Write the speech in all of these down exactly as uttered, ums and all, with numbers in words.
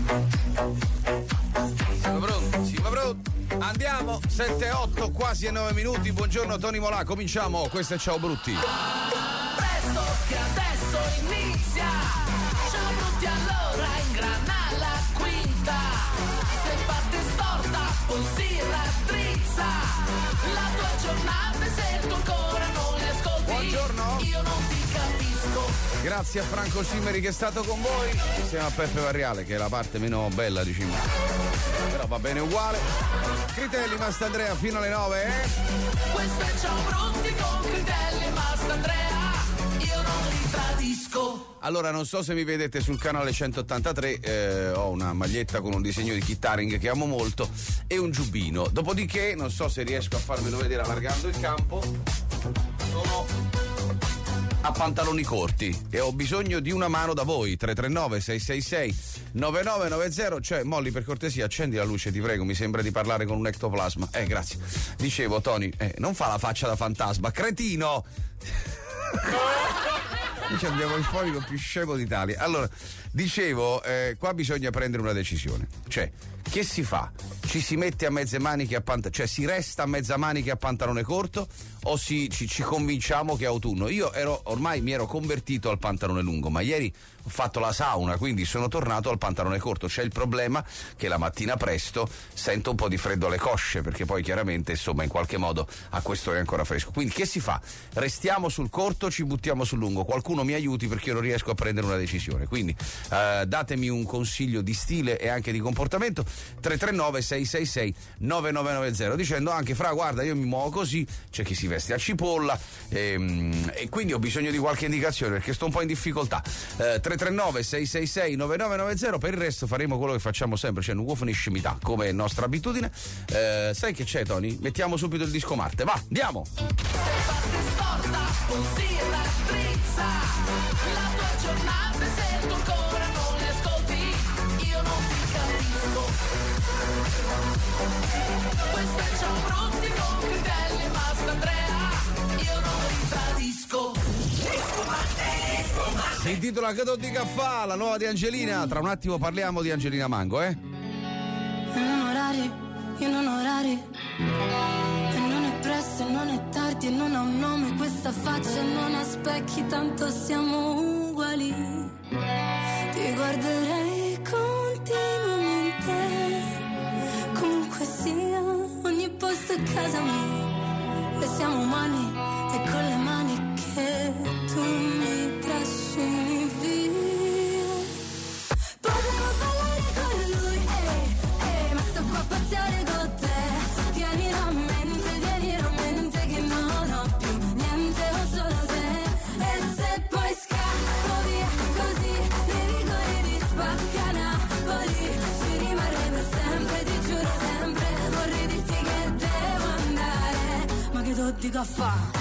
Siamo pronti? Siamo pronti? Andiamo, sette otto, quasi a nove minuti. Buongiorno Tony Molà, cominciamo. Questo è Ciao Brutti. Presto che adesso inizia. Ciao Brutti, allora ingrana la quinta. Se parte storta poi si raddrizza. La tua giornata e se tu ancora non li ascolti. Buongiorno. Io non ti capisco. Grazie a Franco Cimeri che è stato con voi. Insieme a Peppe Varriale, che è la parte meno bella di Cimeri, però va bene uguale. Critelli, Mastandrea fino alle nove, eh? Questo è Ciao Brutti con Critelli e Mastandrea. Io non li tradisco. Allora, non so se mi vedete sul canale centottantatré, eh, ho una maglietta con un disegno di Kit Haring che amo molto e un giubbino. Dopodiché, non so se riesco a farmelo vedere allargando il campo, sono a pantaloni corti e ho bisogno di una mano da voi. Tre tre nove sei sei sei nove nove nove zero. Cioè, Molly, per cortesia accendi la luce, ti prego, mi sembra di parlare con un ectoplasma. Eh, grazie. Dicevo, Tony, eh, non fa la faccia da fantasma, cretino. Ci abbiamo il fonico più scemo d'Italia. Allora, dicevo, eh, qua bisogna prendere una decisione. Cioè, che si fa? Ci si mette a mezze maniche a pantalone, cioè si resta a mezza maniche a pantalone corto o si, ci, ci convinciamo che è autunno? Io ero, ormai mi ero convertito al pantalone lungo, ma ieri ho fatto la sauna, quindi sono tornato al pantalone corto. C'è il problema che la mattina presto sento un po' di freddo alle cosce, perché poi chiaramente, insomma, in qualche modo a quest'ora è ancora fresco. Quindi che si fa? Restiamo sul corto, ci buttiamo sul lungo? Qualcuno mi aiuti, perché io non riesco a prendere una decisione. Quindi eh, datemi un consiglio di stile e anche di comportamento. Tre tre nove sei sei sei nove nove nove zero, dicendo anche: fra, guarda, io mi muovo così, c'è chi si veste a cipolla, ehm, e quindi ho bisogno di qualche indicazione perché sto un po' in difficoltà. eh, tre tre nove sei sei sei nove nove nove zero. Per il resto faremo quello che facciamo sempre, cioè non vuoi finiscimità come è nostra abitudine. eh, sai che c'è, Tony? Mettiamo subito il disco Marte, va, andiamo. Se parte storta poi si raddrizza. La tua giornata e se tu ancora non li ascolti. Io non ti capisco. Questo è Ciao Brutti con Critelli e Mastandrea. Io non li tradisco. Si intitola Che di caffà, la nuova di Angelina. Tra un attimo parliamo di Angelina Mango, eh? E non orari, io non orari. E non è presto, e non è tardi, e non ha un nome questa faccia, e non ha specchi, tanto siamo uguali. Ti guarderei continuamente, comunque sia, ogni posto è casa mia. E siamo umani, e con le mani che tu mi trascini via. Potevo ballare con lui, eh, eh, ma sto qua a pazziare con te. Tienilo a mente, tienilo a mente che non ho più niente, ho solo te. E se poi scappo via così, nei rigori di Spacca Napoli, ci rimarrei per sempre, ti giuro sempre. Vorrei dirti che devo andare, ma che do di caffà.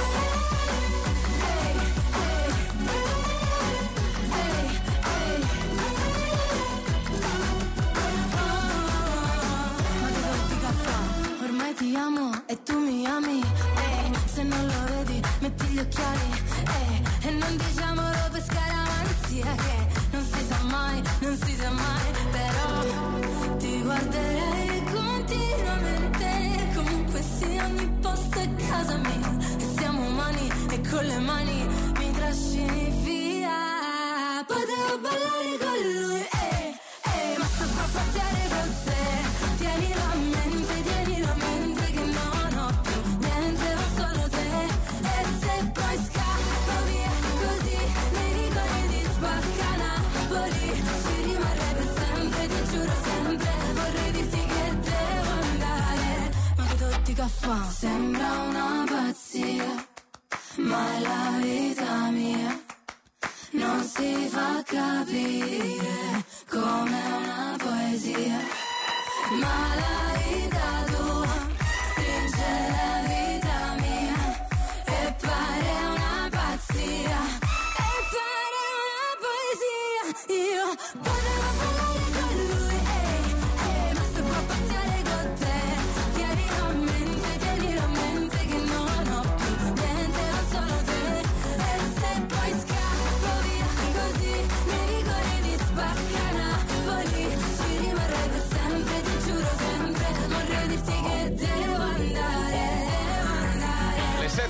Ti amo e tu mi ami, eh, se non lo vedi metti gli occhiali, eh, e non diciamolo per scaramanzia, che non si sa mai, non si sa mai, però ti guarderei continuamente, comunque sia ogni posto è casa mia, e siamo umani e con le mani mi trascini via. Potevo ballare con lui, eh, eh, ma sto qua a pazziare con te. Tienilo a mente, tienilo a mente che non ho più niente, ho solo te. E se poi scappo via così, nei rigori di Spacca Napoli, ci rimarrei per sempre, ti giuro sempre. Vorrei dirti che devo andare, ma che tutti caffè. Sembra una pazzia, ma è la vita mia. Non si fa capire come una poesia. Ma la vita tua stringe la vita mia e pare una pazzia, e pare una poesia. Io potevo ballare con lui, eh, eh, ma sto qua a pazziare con te. Tienilo a mente, tienilo a mente che non ho più niente, ho solo te. E se poi scappo via così, nei rigori di Spacca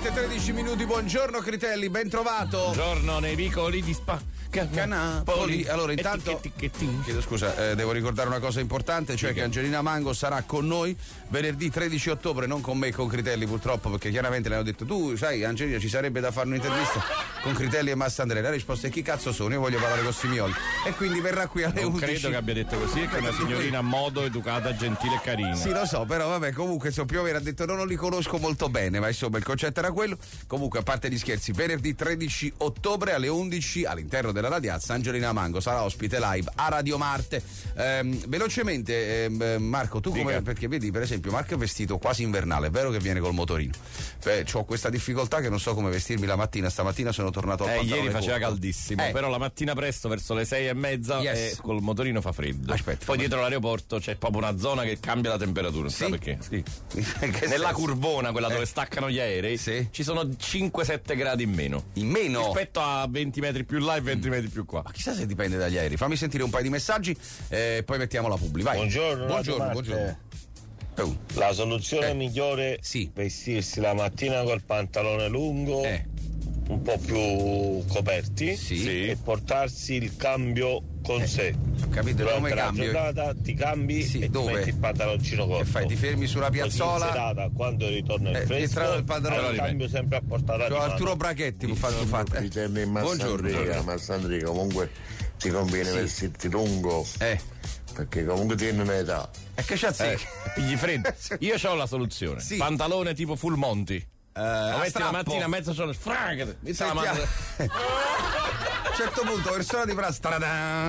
sette e tredici minuti, buongiorno Critelli, ben trovato. Buongiorno nei vicoli di Spa. Canapoli. Allora intanto chiedo scusa, eh, devo ricordare una cosa importante, cioè che Angelina Mango sarà con noi venerdì tredici ottobre, non con me e con Critelli purtroppo, perché chiaramente le hanno detto tu sai Angelina ci sarebbe da fare un'intervista con Critelli e Massandrea. La risposta è chi cazzo sono, io voglio parlare con Simioli e quindi verrà qui alle non undici. Credo che abbia detto così, è che è una signorina a modo, educata, gentile e carina. Sì, lo so, però vabbè, comunque insomma, più o meno ha detto no, non li conosco molto bene, ma insomma il concetto era quello. Comunque a parte gli scherzi, venerdì tredici ottobre alle undici all'interno della Radiazza Angelina Mango sarà ospite live a Radio Marte. Ehm, velocemente ehm, Marco, tu come, perché vedi per esempio Marco è vestito quasi invernale, è vero che viene col motorino. Beh, ho questa difficoltà che non so come vestirmi la mattina, stamattina sono tornato a eh, ieri faceva corto. Caldissimo, eh. però la mattina presto verso le sei e mezza yes. e col motorino fa freddo. Aspetta, poi ma... dietro l'aeroporto c'è proprio una zona che cambia la temperatura, sì? Sai perché? Sì. senso? Nella curvona, quella eh. dove staccano gli aerei, sì. ci sono cinque sette gradi in meno. In meno? Rispetto a venti metri più là e venti mm. metri più qua. Ma chissà se dipende dagli aerei. Fammi sentire un paio di messaggi e eh, poi mettiamo la publi. Vai. Buongiorno. Buongiorno, buongiorno. Oh. La soluzione eh. migliore sì. vestirsi la mattina col pantalone lungo, eh. un po' più coperti sì. e portarsi il cambio con eh. sé. Capito? Durante Come la cambio? giornata ti cambi sì. e Dove? ti metti il pantaloncino corto. Che fai? Ti fermi sulla piazzola? Così in serata, quando ritorna il eh, fresco, il pantalone il cambio sempre a portata cioè, di Arturo Brachetti può fare fatto. Eh. Buongiorno. Massandria, comunque ti conviene sì. vestirti lungo. Eh. Perché comunque tieni un'età. E che c'ha eh, pigli freddo. Io ho la soluzione. Sì. Pantalone tipo full Monty. Uh, lo metti la mattina a mezzo sono sfragate. A un certo punto persona di pranzo tu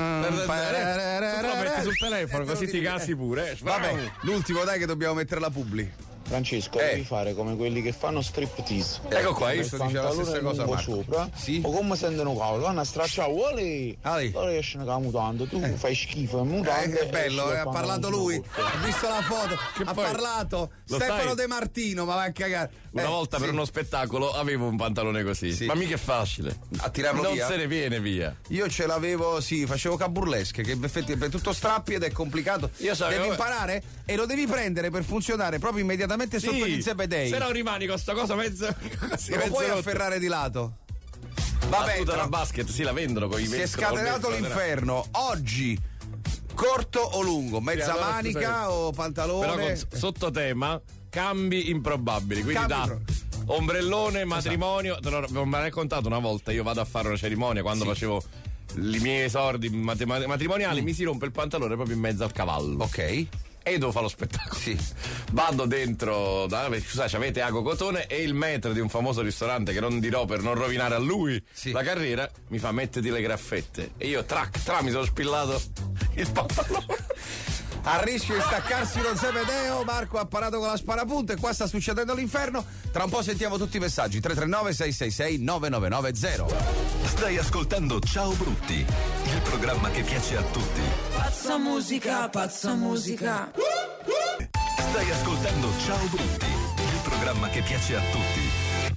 lo metti sul telefono così ti casi pure. Eh. Vabbè, l'ultimo dai che dobbiamo mettere la publi. Francesco, eh. devi fare come quelli che fanno striptease. Ecco qua, io sto dicendo la stessa cosa Marco. Sopra, sì? o come sentono cavolo, vanno a stracciare, vuole, allora esce una mutanda, tu eh. fai schifo, è mutanda. Eh, che bello, eh, ha parlato lui, ha visto la foto, che ha poi, parlato Stefano sai? De Martino, ma va a cagare. Una eh, volta sì. per uno spettacolo avevo un pantalone così, sì. ma mica è facile. A tirarlo non via? se ne viene via. Io ce l'avevo, sì, facevo caburlesque, che effettivamente è tutto strappi ed è complicato. Io sapevo... Devi imparare e lo devi prendere per funzionare proprio immediatamente sì. sotto gli zebedei. Se no rimani con sta cosa mezzo. Non lo puoi afferrare di lato. Vabbè, tra... la basket, sì, la vendono con i si è scatenato l'inferno. Oggi corto o lungo? Mezza sì, allora, manica scusate. O pantalone? Però con sottothema cambi improbabili, quindi cambi da pro... ombrellone, matrimonio, esatto. Te l'ho raccontato una volta, io vado a fare una cerimonia quando sì. facevo i miei esordi matrimoniali, mm. mi si rompe il pantalone proprio in mezzo al cavallo. Ok. E devo fare lo spettacolo. Sì. Vado dentro, da, scusate, avete Ago Cotone e il maître di un famoso ristorante che non dirò per non rovinare a lui sì. la carriera, mi fa mettiti le graffette. E io trac, tra, mi sono spillato il pantalone. A rischio di staccarsi lo zebedeo, Marco ha parato con la sparapunto e qua sta succedendo l'inferno. Tra un po' sentiamo tutti i messaggi. tre tre nove sei sei sei nove nove nove zero. Stai ascoltando Ciao Brutti, il programma che piace a tutti. Pazza musica, pazza musica. Stai ascoltando Ciao Brutti, il programma che piace a tutti.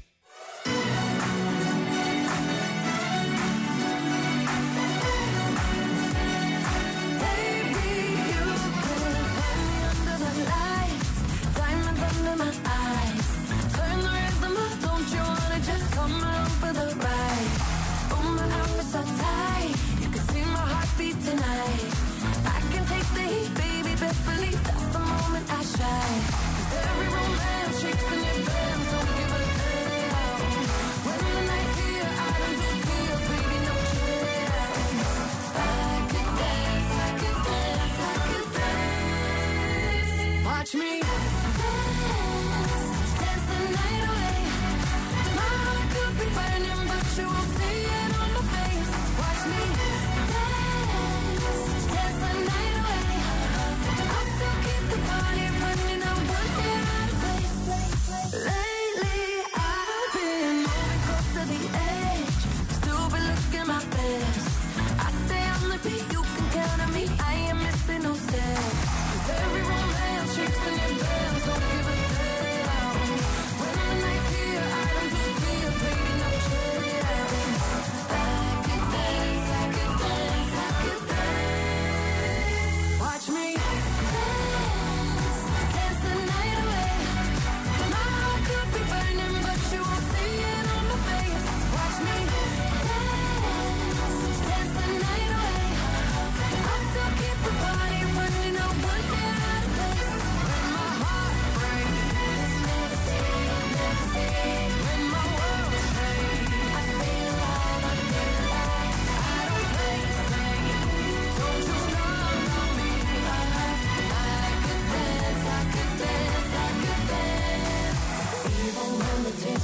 Watch me dance, dance the night away. My heart could be burning, but you won't see it on my face. Watch me dance, dance the night away. I'll still keep the party running, I won't get out of place. Lately I've been moving close to the edge, still been looking my best. I stay on the beat, you can count on me, I ain't missing no steps. 'Cause every romance shakes in your bands, don't give a damn. When the night's here, I don't do tears, baby, no chance. I could dance, I could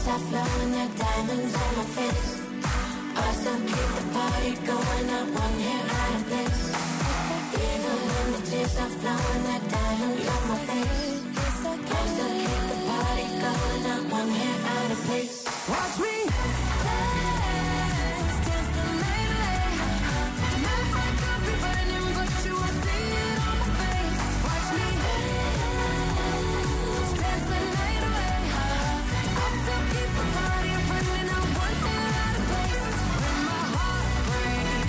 stop blowing their diamonds on my face. I still keep the party going, not one hair out of place. Even when the tears stop flowing, their diamonds on my face. I still keep the party going, not one hair out of place. Watch me dance, dance the night away. My heart could be burning, but you won't see it on my face. Watch me dance, dance the night away. I still keep the party burning, not one hair out of place. When my heart breaks,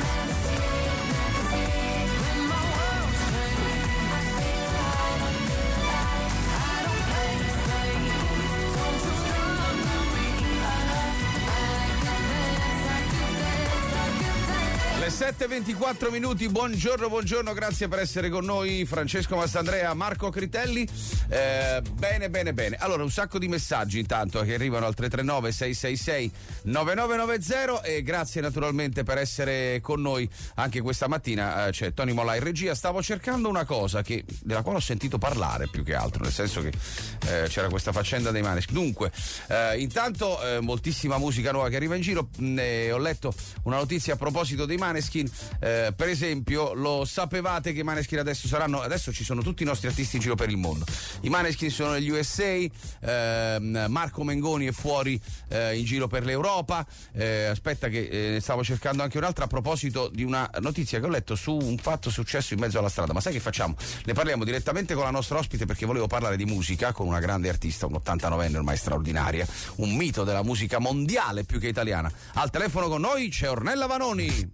when my world shakes, I feel alive, I feel alive. I don't play safe, don't you come to me. I can dance, I can dance, I can dance. Le sette e ventiquattro minuti, buongiorno, buongiorno, grazie per essere con noi, Francesco Mastandrea, Marco Critelli. Eh, bene, bene, bene. Allora, un sacco di messaggi intanto che arrivano al tre tre nove sei sei sei nove nove nove zero e grazie naturalmente per essere con noi anche questa mattina. Eh, c'è Tony Molla in regia. Stavo cercando una cosa che, della quale ho sentito parlare più che altro, nel senso che eh, c'era questa faccenda dei Maneskin. Dunque, eh, intanto eh, moltissima musica nuova che arriva in giro. Ne ho letto una notizia a proposito dei Maneskin. Eh, per esempio, lo sapevate che i Maneskin adesso saranno, adesso ci sono tutti i nostri artisti in giro per il mondo. I Maneskin sono negli U S A, ehm, Marco Mengoni è fuori eh, in giro per l'Europa. Eh, aspetta che eh, stavo cercando anche un'altra a proposito di una notizia che ho letto su un fatto successo in mezzo alla strada. Ma sai che facciamo? Ne parliamo direttamente con la nostra ospite, perché volevo parlare di musica con una grande artista, un ottantanovenne ormai straordinaria, un mito della musica mondiale più che italiana. Al telefono con noi c'è Ornella Vanoni.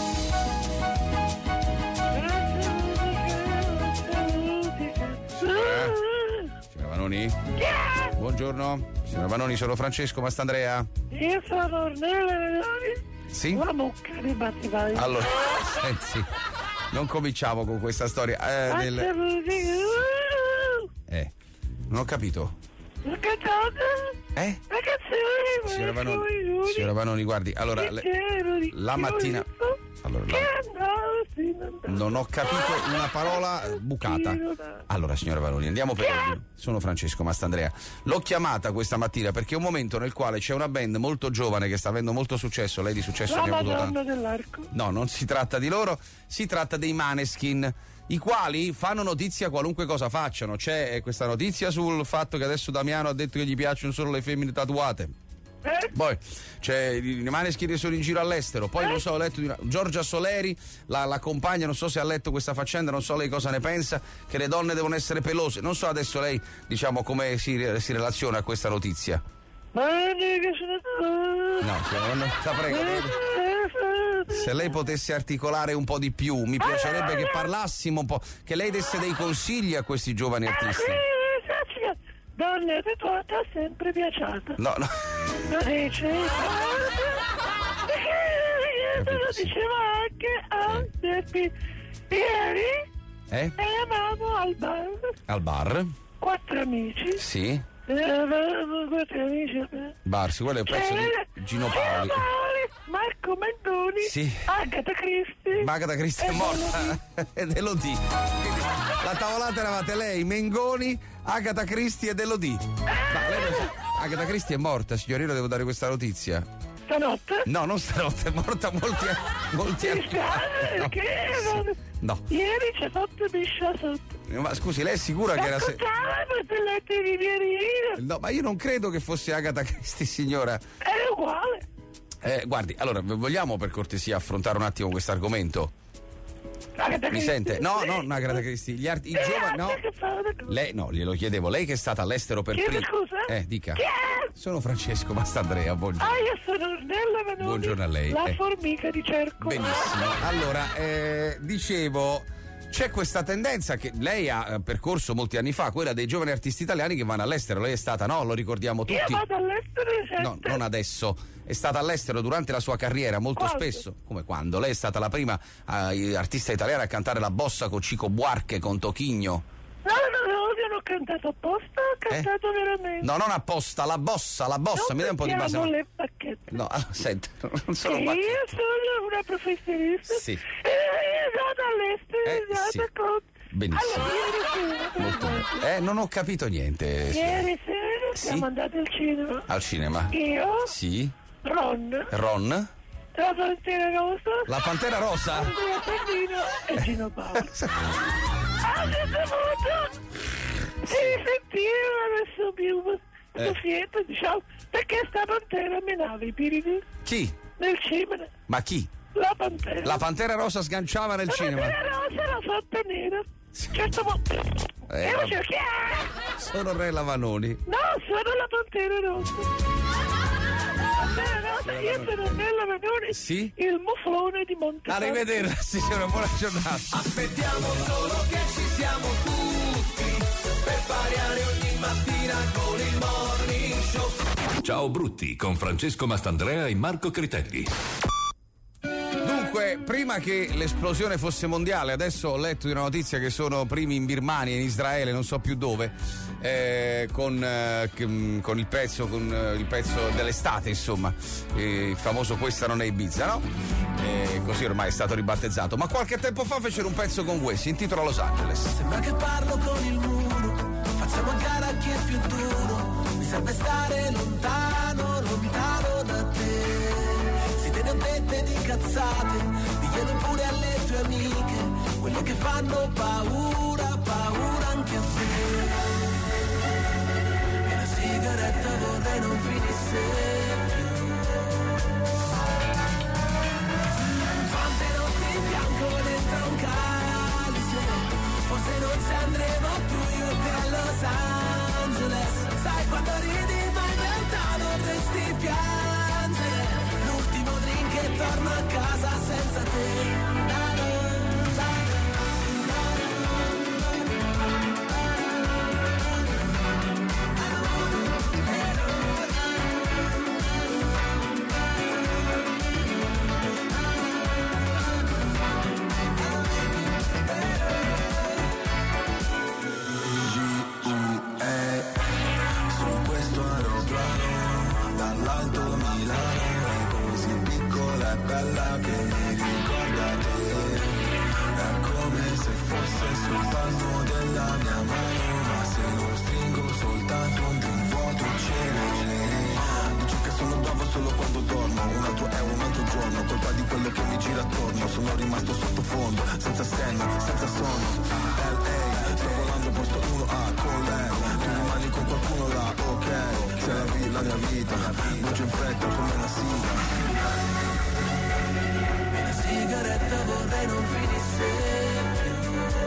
Vanoni? Buongiorno, signora Vanoni, sono Francesco Mastandrea. Io sono Ornella Vanoni. Sì? La mucca di Battivalli. Allora, senti, non cominciamo con questa storia. Eh, del... eh non ho capito. La cantata? Eh? La canzone. Signora Vanoni, signora Vanoni, guardi, allora, le, la mattina... Allora, la... non ho capito una parola bucata. Allora, signora Vanoni, andiamo per ordine. Sono Francesco Mastandrea. L'ho chiamata questa mattina perché è un momento nel quale c'è una band molto giovane che sta avendo molto successo. Lei di successo La ne ha avuto Madonna tanto. dell'Arco. No, non si tratta di loro, si tratta dei Maneskin, i quali fanno notizia qualunque cosa facciano. C'è questa notizia sul fatto che adesso Damiano ha detto che gli piacciono solo le femmine tatuate. Eh? Poi c'è i Maneskin che sono in giro all'estero. Poi eh? non so, ho letto di una... Giorgia Soleri, la, la compagna, non so se ha letto questa faccenda, non so lei cosa ne pensa, che le donne devono essere pelose. Non so adesso lei, diciamo, come si, si relaziona a questa notizia. Ma che sono... No, signora, no, la prego. Se lei potesse articolare un po' di più, mi piacerebbe che parlassimo un po', che lei desse dei consigli a questi giovani artisti. Donne tatuate ha sempre piaciuto. No, no. Lo dice. Lo diceva anche a Seppi. Ieri eh? eravamo al bar. Al bar? Quattro amici. Sì. Eravamo quattro amici. Bar, quello è un pezzo di Gino Paoli. Marco Mengoni. Sì. Agatha Christie. Ma Agatha Christie è morta. Ed Elodie. Quindi la tavolata eravate lei, Mengoni, Agatha Christie ed Elodie. Ma lei non sa... Agatha Christie è morta, signorino, devo dare questa notizia. Stanotte? No, non stanotte, è morta molti anni. Molti anni fa. No. Che no. no. Ieri c'è fatto biscia sotto. Ma scusi, lei è sicura che era se... No, ma io non credo che fosse Agatha Christie, signora. È uguale. Eh, guardi, allora, vogliamo per cortesia affrontare un attimo questo argomento? Agatha Mi Christie. sente? No, no, no, Agatha Christie. Gli arti... I giovani, no. Lei, no, glielo chiedevo. Lei che è stata all'estero per Chiedo prima. scusa? Eh, dica. Chi è? Sono Francesco Mastandrea, buongiorno. Ah, io sono Ornella Vanoni. Buongiorno a lei. La eh. formica di cerco. Benissimo. Allora, eh, dicevo... C'è questa tendenza che lei ha percorso molti anni fa, quella dei giovani artisti italiani che vanno all'estero. Lei è stata, no? Lo ricordiamo tutti. Io vado all'estero sempre. No, non adesso. È stata all'estero durante la sua carriera, molto quando? spesso. Come quando? Lei è stata la prima eh, artista italiana a cantare la bossa con Chico Buarque, con Tochigno. No, no, no, io non ho cantato apposta, ho cantato eh? veramente. No, non apposta, la bossa, la bossa, non mi dai un po' di base. Non le bacchette. No, allora, senta, non sono sì, bacchette. Io sono una professionista. Sì. E vado all'estero, Eh, vado sì. con... Benissimo. Allora, ieri sera. Molto bene. Eh, non ho capito niente. Ieri sera siamo sì? andati al cinema. Al cinema? Io? Sì. Ron? Ron? La Pantera Rosa? La Pantera Rosa? Andrea Pallino e Gino Paolo. Ah, sei saputo? Sì, sentivo adesso più Eh. fietto, diciamo, perché sta Pantera menava i piriti Chi? nel cinema. Ma chi? La Pantera. La Pantera Rosa sganciava nel La cinema. Pantera Rosa era fatta nera. Certo punto. Eh, e io vabbè. dicevo, chi è? Sono Re Lavanoni. No, sono la Pantera Rosa. Pantera Rosa, io sono Nella Vanoni, Sì? il muflone di Monte. Arrivederci, signora, buona giornata. Aspettiamo solo che ci siamo tutti per variare ogni mattina con il Morning Show. Ciao Brutti con Francesco Mastandrea e Marco Critelli. Dunque, prima che l'esplosione fosse mondiale, adesso ho letto di una notizia che sono primi in Birmania, in Israele, non so più dove, eh, con, eh, con il pezzo con eh, il pezzo dell'estate, insomma, eh, il famoso Questa non è Ibiza, no? Eh, così ormai è stato ribattezzato. Ma qualche tempo fa fecero un pezzo con Wes, si intitola Los Angeles. Sembra che parlo con il muro, facciamo a gara chi è più duro, mi serve stare lontano, lontano da te. Si te ne ho dette di cazzate, diglielo pure alle tue amiche, quelle che fanno paura, paura anche a te. E la sigaretta vorrei non finisse più. Quante notti in bianco dentro un calice, forse non ci andremo più io e te a Los Angeles. Sai quando ridi ma in realtà dovresti piangere. L'ultimo drink e torno a casa senza te. Bella che mi ricorda te, è come se fosse sul palmo della mia mano, ma se lo stringo soltanto un vuoto celere. Dici che sono bravo solo quando dormo, un altro è un altro giorno, colpa di quello che mi gira attorno, sono rimasto sottofondo, senza senno, senza sonno. L A, sto volando posto uno A con lei, tu rimani con qualcuno là, ok, se la vi- la mia vita, brucia in fretta come una sigla. Sigaretta vorrei non finisse più.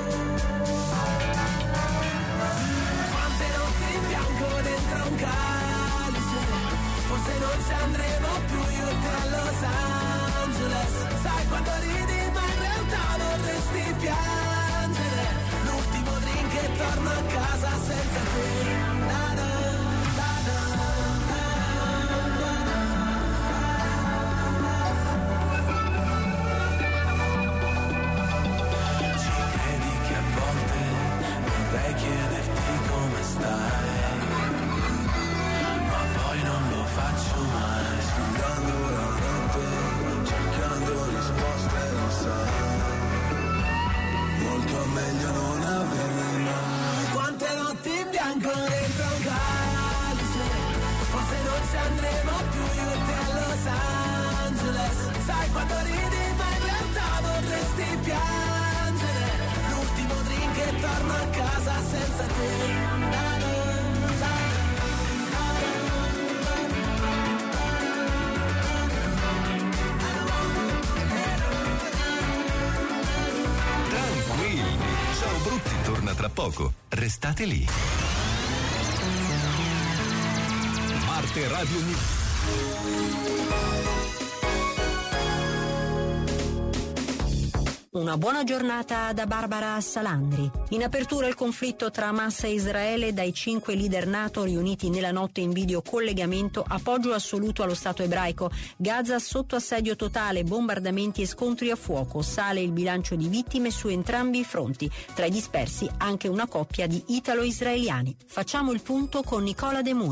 Quante notti in bianco dentro un calice, forse non ci andremo più io e te a Los Angeles. Sai quando ridi ma in realtà vorresti piangere. L'ultimo drink e torno a casa senza te. Na-na. Vorrei chiederti come stai, ma poi non lo faccio mai. Sfidando la notte, cercando risposte, lo sai. Molto meglio non averle mai. Quante notti in bianco dentro un calice, forse non ci andremo più io e te a Los Angeles. Sai quando ridi ma in realtà vorresti piangere. L'ultimo drink e torno a casa senza te. Tranquilli, Ciao Brutti torna tra poco. Restate lì. Marte Radio News. Una buona giornata da Barbara Salandri. In apertura il conflitto tra Hamas e Israele, dai cinque leader NATO riuniti nella notte in video collegamento, appoggio assoluto allo Stato ebraico. Gaza sotto assedio totale, bombardamenti e scontri a fuoco. Sale il bilancio di vittime su entrambi i fronti. Tra i dispersi anche una coppia di italo-israeliani. Facciamo il punto con Nicola De Muro.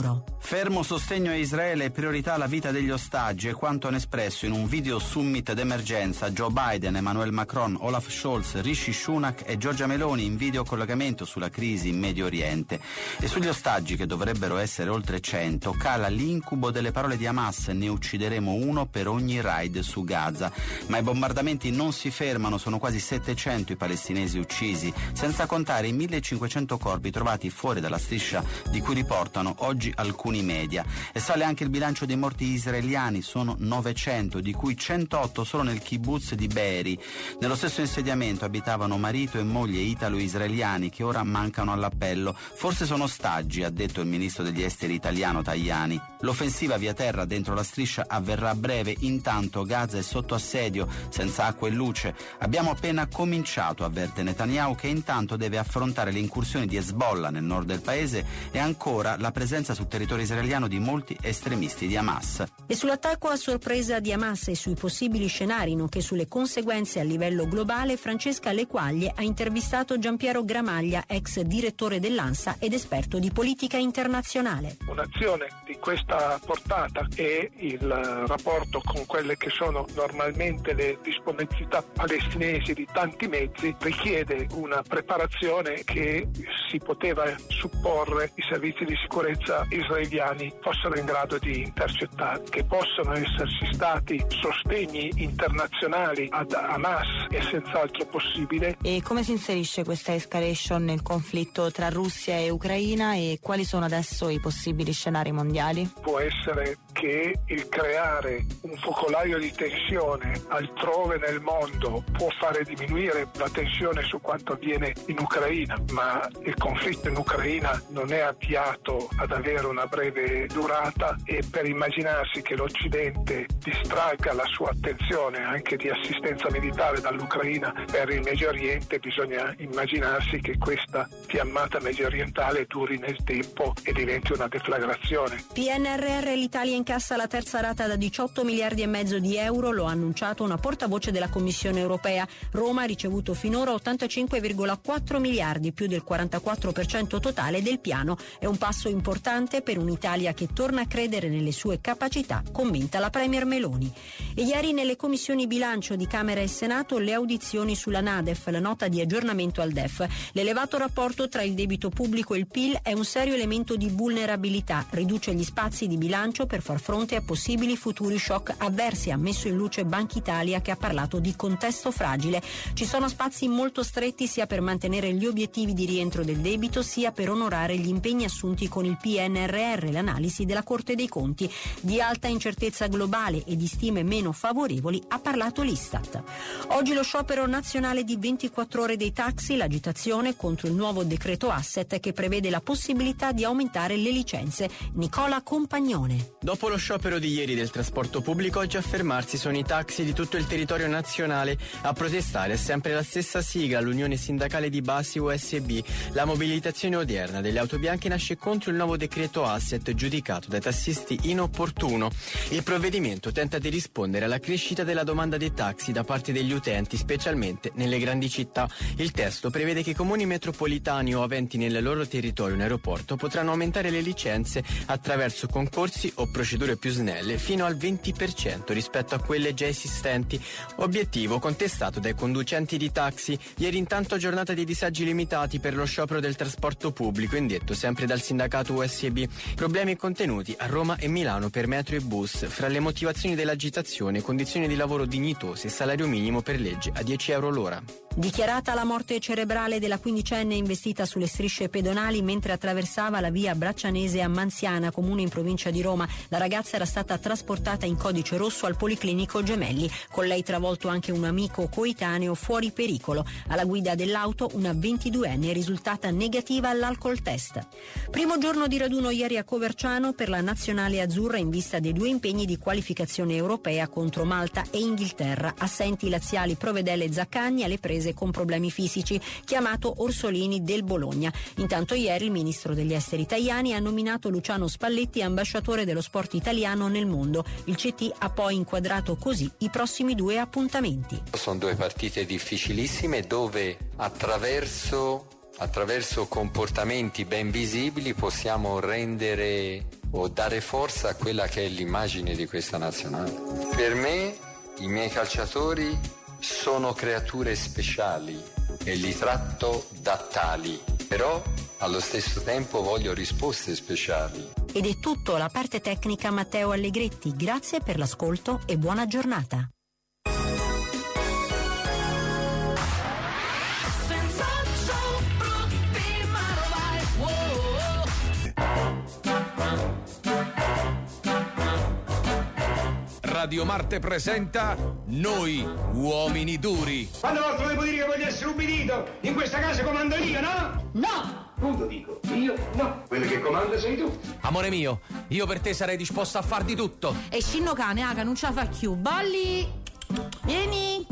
Fermo sostegno a Israele e priorità alla vita degli ostaggi è quanto hanno espresso in un video summit d'emergenza Joe Biden, Emmanuel Macron, Olaf Scholz, Rishi Sunak e Giorgia Meloni in video collegamento sulla crisi in Medio Oriente. E sugli ostaggi, che dovrebbero essere oltre cento, cala l'incubo delle parole di Hamas: ne uccideremo uno per ogni raid su Gaza. Ma i bombardamenti non si fermano, sono quasi settecento i palestinesi uccisi, senza contare i millecinquecento corpi trovati fuori dalla striscia di cui riportano oggi alcuni media. E sale anche il bilancio dei morti israeliani, sono novecento, di cui centootto solo nel kibbutz di Be'eri. Nello stesso insediamento abitavano marito e moglie italo-israeliani che ora mancano all'appello. Forse sono ostaggi, ha detto il ministro degli esteri italiano Tajani. L'offensiva via terra dentro la striscia avverrà a breve, intanto Gaza è sotto assedio, senza acqua e luce. Abbiamo appena cominciato, avverte Netanyahu, che intanto deve affrontare le incursioni di Hezbollah nel nord del paese e ancora la presenza sul territorio israeliano di molti estremisti di Hamas. E sull'attacco a sorpresa di Hamas e sui possibili scenari, nonché sulle conseguenze a livello globale, Francesca Lequaglie ha intervistato Giampiero Gramaglia, ex direttore dell'ANSA ed esperto di politica internazionale. Un'azione di questa portata e il rapporto con quelle che sono normalmente le disponibilità palestinesi di tanti mezzi richiede una preparazione che si poteva supporre i servizi di sicurezza israeliani fossero in grado di intercettare. Che possono esserci stati sostegni internazionali ad Hamas è senz'altro possibile. E come si inserisce questa escalation nel conflitto tra Russia e Ucraina e quali sono adesso i possibili scenari mondiali? Può essere che il creare un focolaio di tensione altrove nel mondo può fare diminuire la tensione su quanto avviene in Ucraina, ma il conflitto in Ucraina non è avviato ad avere una breve durata, e per immaginarsi che l'Occidente distragga la sua attenzione anche di assistenza militare dall'Ucraina per il Medio Oriente, bisogna immaginarsi che questa fiammata medio orientale duri nel tempo e diventi una deflagrazione. P N R R, l'Italia incassa la terza rata da diciotto miliardi e mezzo di euro, lo ha annunciato una portavoce della Commissione europea. Roma ha ricevuto finora ottantacinque virgola quattro miliardi, più del quarantaquattro per cento totale del piano. È un passo importante per un'Italia che torna a credere nelle sue capacità, commenta la Premier Meloni. E ieri nelle commissioni bilancio di Camera e Senato le audizioni sulla NADEF, la nota di aggiornamento al D E F. L'elevato rapporto tra il debito pubblico e il P I L è un serio elemento di vulnerabilità, riduce gli spazi di bilancio per far fronte a possibili futuri shock avversi, ha messo in luce Bankitalia, che ha parlato di contesto fragile. Ci sono spazi molto stretti sia per mantenere gli obiettivi di rientro del debito sia per onorare gli impegni assunti con il P N R R, l'analisi della Corte dei Conti. Di alta incertezza globale e di stime meno favorevoli ha parlato l'Istat. Oggi lo sciopero nazionale di ventiquattro ore dei taxi, l'agitazione contro il nuovo decreto asset che prevede la possibilità di aumentare le licenze. Nicola Compagnone. Dopo lo sciopero di ieri del trasporto pubblico, oggi a fermarsi sono i taxi di tutto il territorio nazionale. A protestare è sempre la stessa sigla, l'Unione Sindacale di Basi U S B. La mobilitazione odierna delle auto bianche nasce contro il nuovo decreto asset giudicato dai tassisti inopportuno. Il provvedimento tenta di rispondere alla crescita della domanda dei taxi da parte degli utenti, specialmente nelle grandi città. Il testo prevede che i comuni metropolitani o aventi nel loro territorio un aeroporto potranno aumentare le licenze attraverso concorsi o procedure più snelle fino al venti per cento rispetto a quelle già esistenti. Obiettivo contestato dai conducenti di taxi. Ieri intanto giornata di disagi limitati per lo sciopero del trasporto pubblico, indetto sempre dal sindacato U S B. Problemi contenuti a Roma e Milano per metro e bus. Fra le motivazioni dell'agitazione, condizioni di lavoro dignitose e salario minimo per legge a dieci euro l'ora. Dichiarata la morte cerebrale della quindicenne investita sulle strisce pedonali mentre attraversava la via Braccianese a Manziana, comune in provincia di Roma. La ragazza era stata trasportata in codice rosso al Policlinico Gemelli. Con lei travolto anche un amico coetaneo fuori pericolo. Alla guida dell'auto una ventiduenne risultata negativa all'alcol test. Primo giorno di raduno ieri a Coverciano per la nazionale azzurra in vista dei due impegni di qualificazione europea contro Malta e Inghilterra. Assenti i laziali Provedelle e Zaccagni alle prese con problemi fisici, chiamato Orsolini del Bologna. Intanto ieri il ministro degli esteri Tajani ha nominato Luciano Spalletti ambasciatore dello sport italiano nel mondo. Il C T ha poi inquadrato così i prossimi due appuntamenti. Sono due partite difficilissime dove attraverso attraverso comportamenti ben visibili possiamo rendere o dare forza a quella che è l'immagine di questa nazionale. Per me i miei calciatori sono creature speciali e li tratto da tali, però allo stesso tempo voglio risposte speciali. Ed è tutto, la parte tecnica Matteo Allegretti. Grazie per l'ascolto e buona giornata. Radio Marte presenta Noi Uomini Duri. Quando volta volevo dire che voglio essere ubbidito, in questa casa comando io, no? No! Punto dico, io no. Quello che comanda sei tu. Amore mio, io per te sarei disposto a far di tutto. E scinno cane, aga, non ce la fa più. Bolli! Vieni!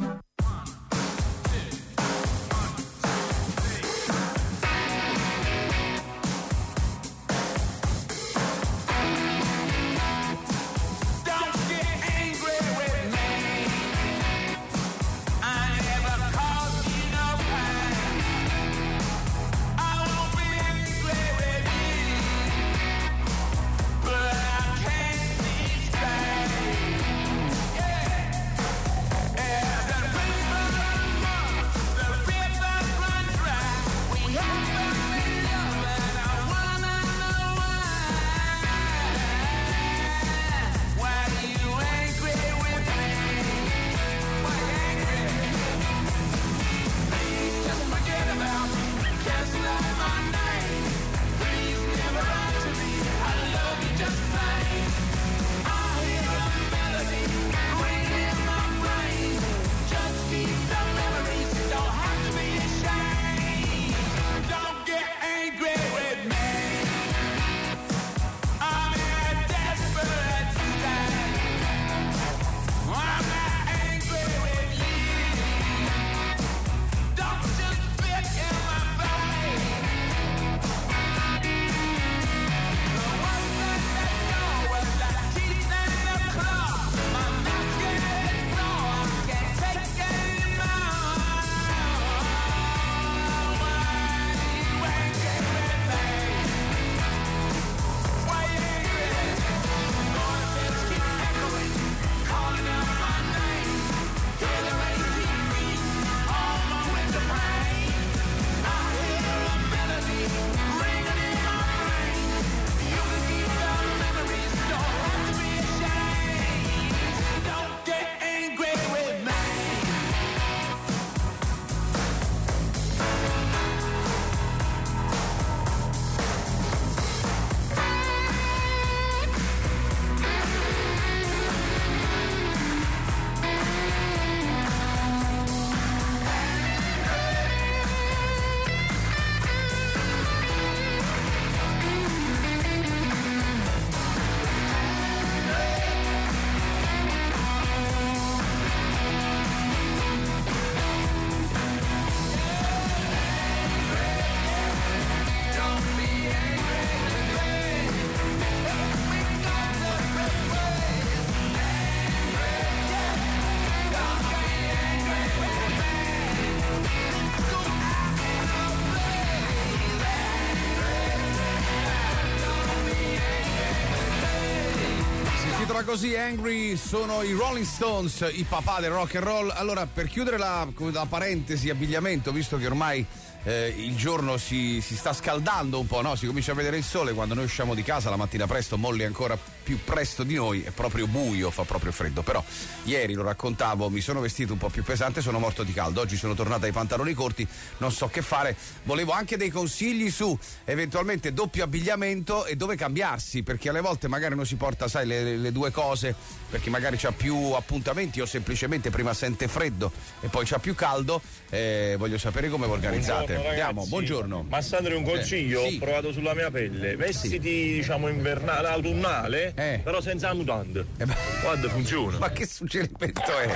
Così Angry sono i Rolling Stones, i papà del rock and roll. Allora, per chiudere la, la parentesi abbigliamento, visto che ormai eh, il giorno si, si sta scaldando un po', no? Si comincia a vedere il sole, quando noi usciamo di casa la mattina presto, Molly ancora più presto di noi, è proprio buio, fa proprio freddo. Però ieri, lo raccontavo, mi sono vestito un po' più pesante, sono morto di caldo. Oggi sono tornato ai pantaloni corti, non so che fare. Volevo anche dei consigli su eventualmente doppio abbigliamento e dove cambiarsi, perché alle volte magari non si porta, sai, le, le due cose, perché magari c'ha più appuntamenti o semplicemente prima sente freddo e poi c'ha più caldo. Eh, voglio sapere come vi organizzate. Buongiorno, Andiamo, buongiorno. Ma Sandro, un consiglio, Eh, sì. ho provato sulla mia pelle. Vestiti, diciamo, invernale, autunnale, Eh. però senza mutande. Guarda, funziona. Ma che suggerimento è?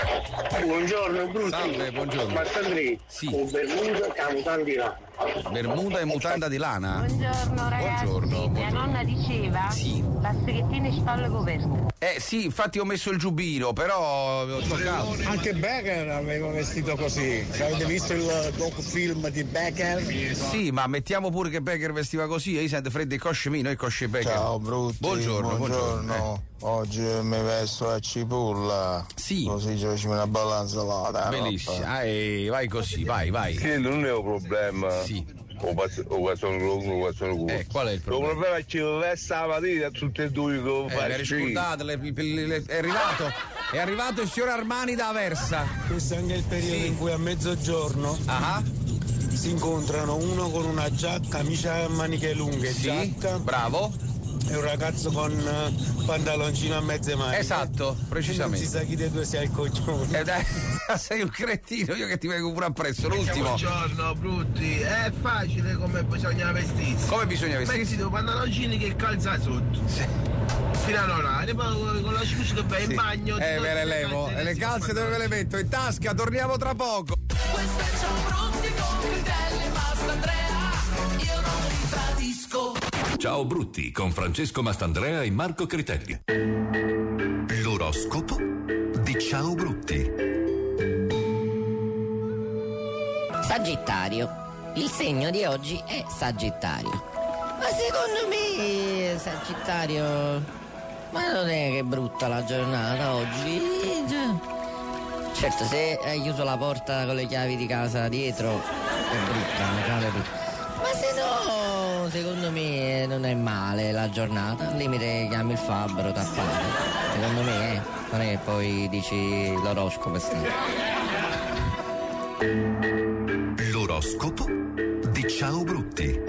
Buongiorno Brutti. Salve, buongiorno. Ma Sandri, Sì. un Bermuda che ha mutandi là. Bermuda e mutanda di lana? Buongiorno ragazzi, Buongiorno, mia nonna diceva baschettine e spalle coperte. Eh sì, infatti ho messo il giubbino, però ho toccato. Anche Becker aveva vestito così. Se avete visto il docufilm parliamo di Becker. Sì, ma mettiamo pure che Becker vestiva così, io sento freddo e cosce mio, noi cosce Becker. Ciao Brutti. Buongiorno, buongiorno. buongiorno. Eh. Oggi mi vesto a cipolla. Sì. Così facciamo una bella insalata. Bellissimo. Ah, eh, vai così, vai, vai. Sì, non è un problema. Sì. O sono lungo o sono lungo. Eh, qual è il problema? Il problema è che vesta la mattina tutte e due che eh, fai scusate, le, le, le, è arrivato è arrivato il signor Armani da Aversa. Questo è anche il periodo sì. in cui a mezzogiorno ah. si incontrano uno con una giacca, camicia a maniche lunghe, sì. giacca. Bravo. E un ragazzo con uh, pantaloncino a mezze maniche. Esatto, precisamente. Non si sa chi dei due sia il coglione. Eh, dai, sei un cretino, io che ti vengo pure appresso. L'ultimo. Buongiorno, Brutti. È facile come bisogna vestirsi. Come bisogna vestirsi? Metti due pantaloncini che calza sotto. Sì. Fino all'orario, poi con la sciuscia che vai sì. in bagno. Eh, me le levo. E le calze dove me le metto? In tasca, torniamo tra poco. Questo è Ciao Brutti con Critelli e Mastandrea. Io non li tradisco. Ciao Brutti con Francesco Mastandrea e Marco Critelli. L'oroscopo di Ciao Brutti. Sagittario. Il segno di oggi è Sagittario. Ma secondo me Sagittario, ma non è che è brutta la giornata oggi. Certo, se hai chiuso la porta con le chiavi di casa dietro è brutta, è brutta. Ma se no, secondo me non è male la giornata. Al limite chiami il fabbro, tappare. Secondo me, eh. Non è che poi dici l'oroscopo. L'oroscopo di Ciao Brutti.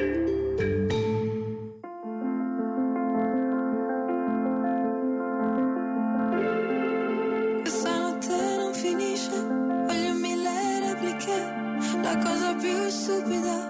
Questa notte non finisce, voglio mille repliche, la cosa più stupida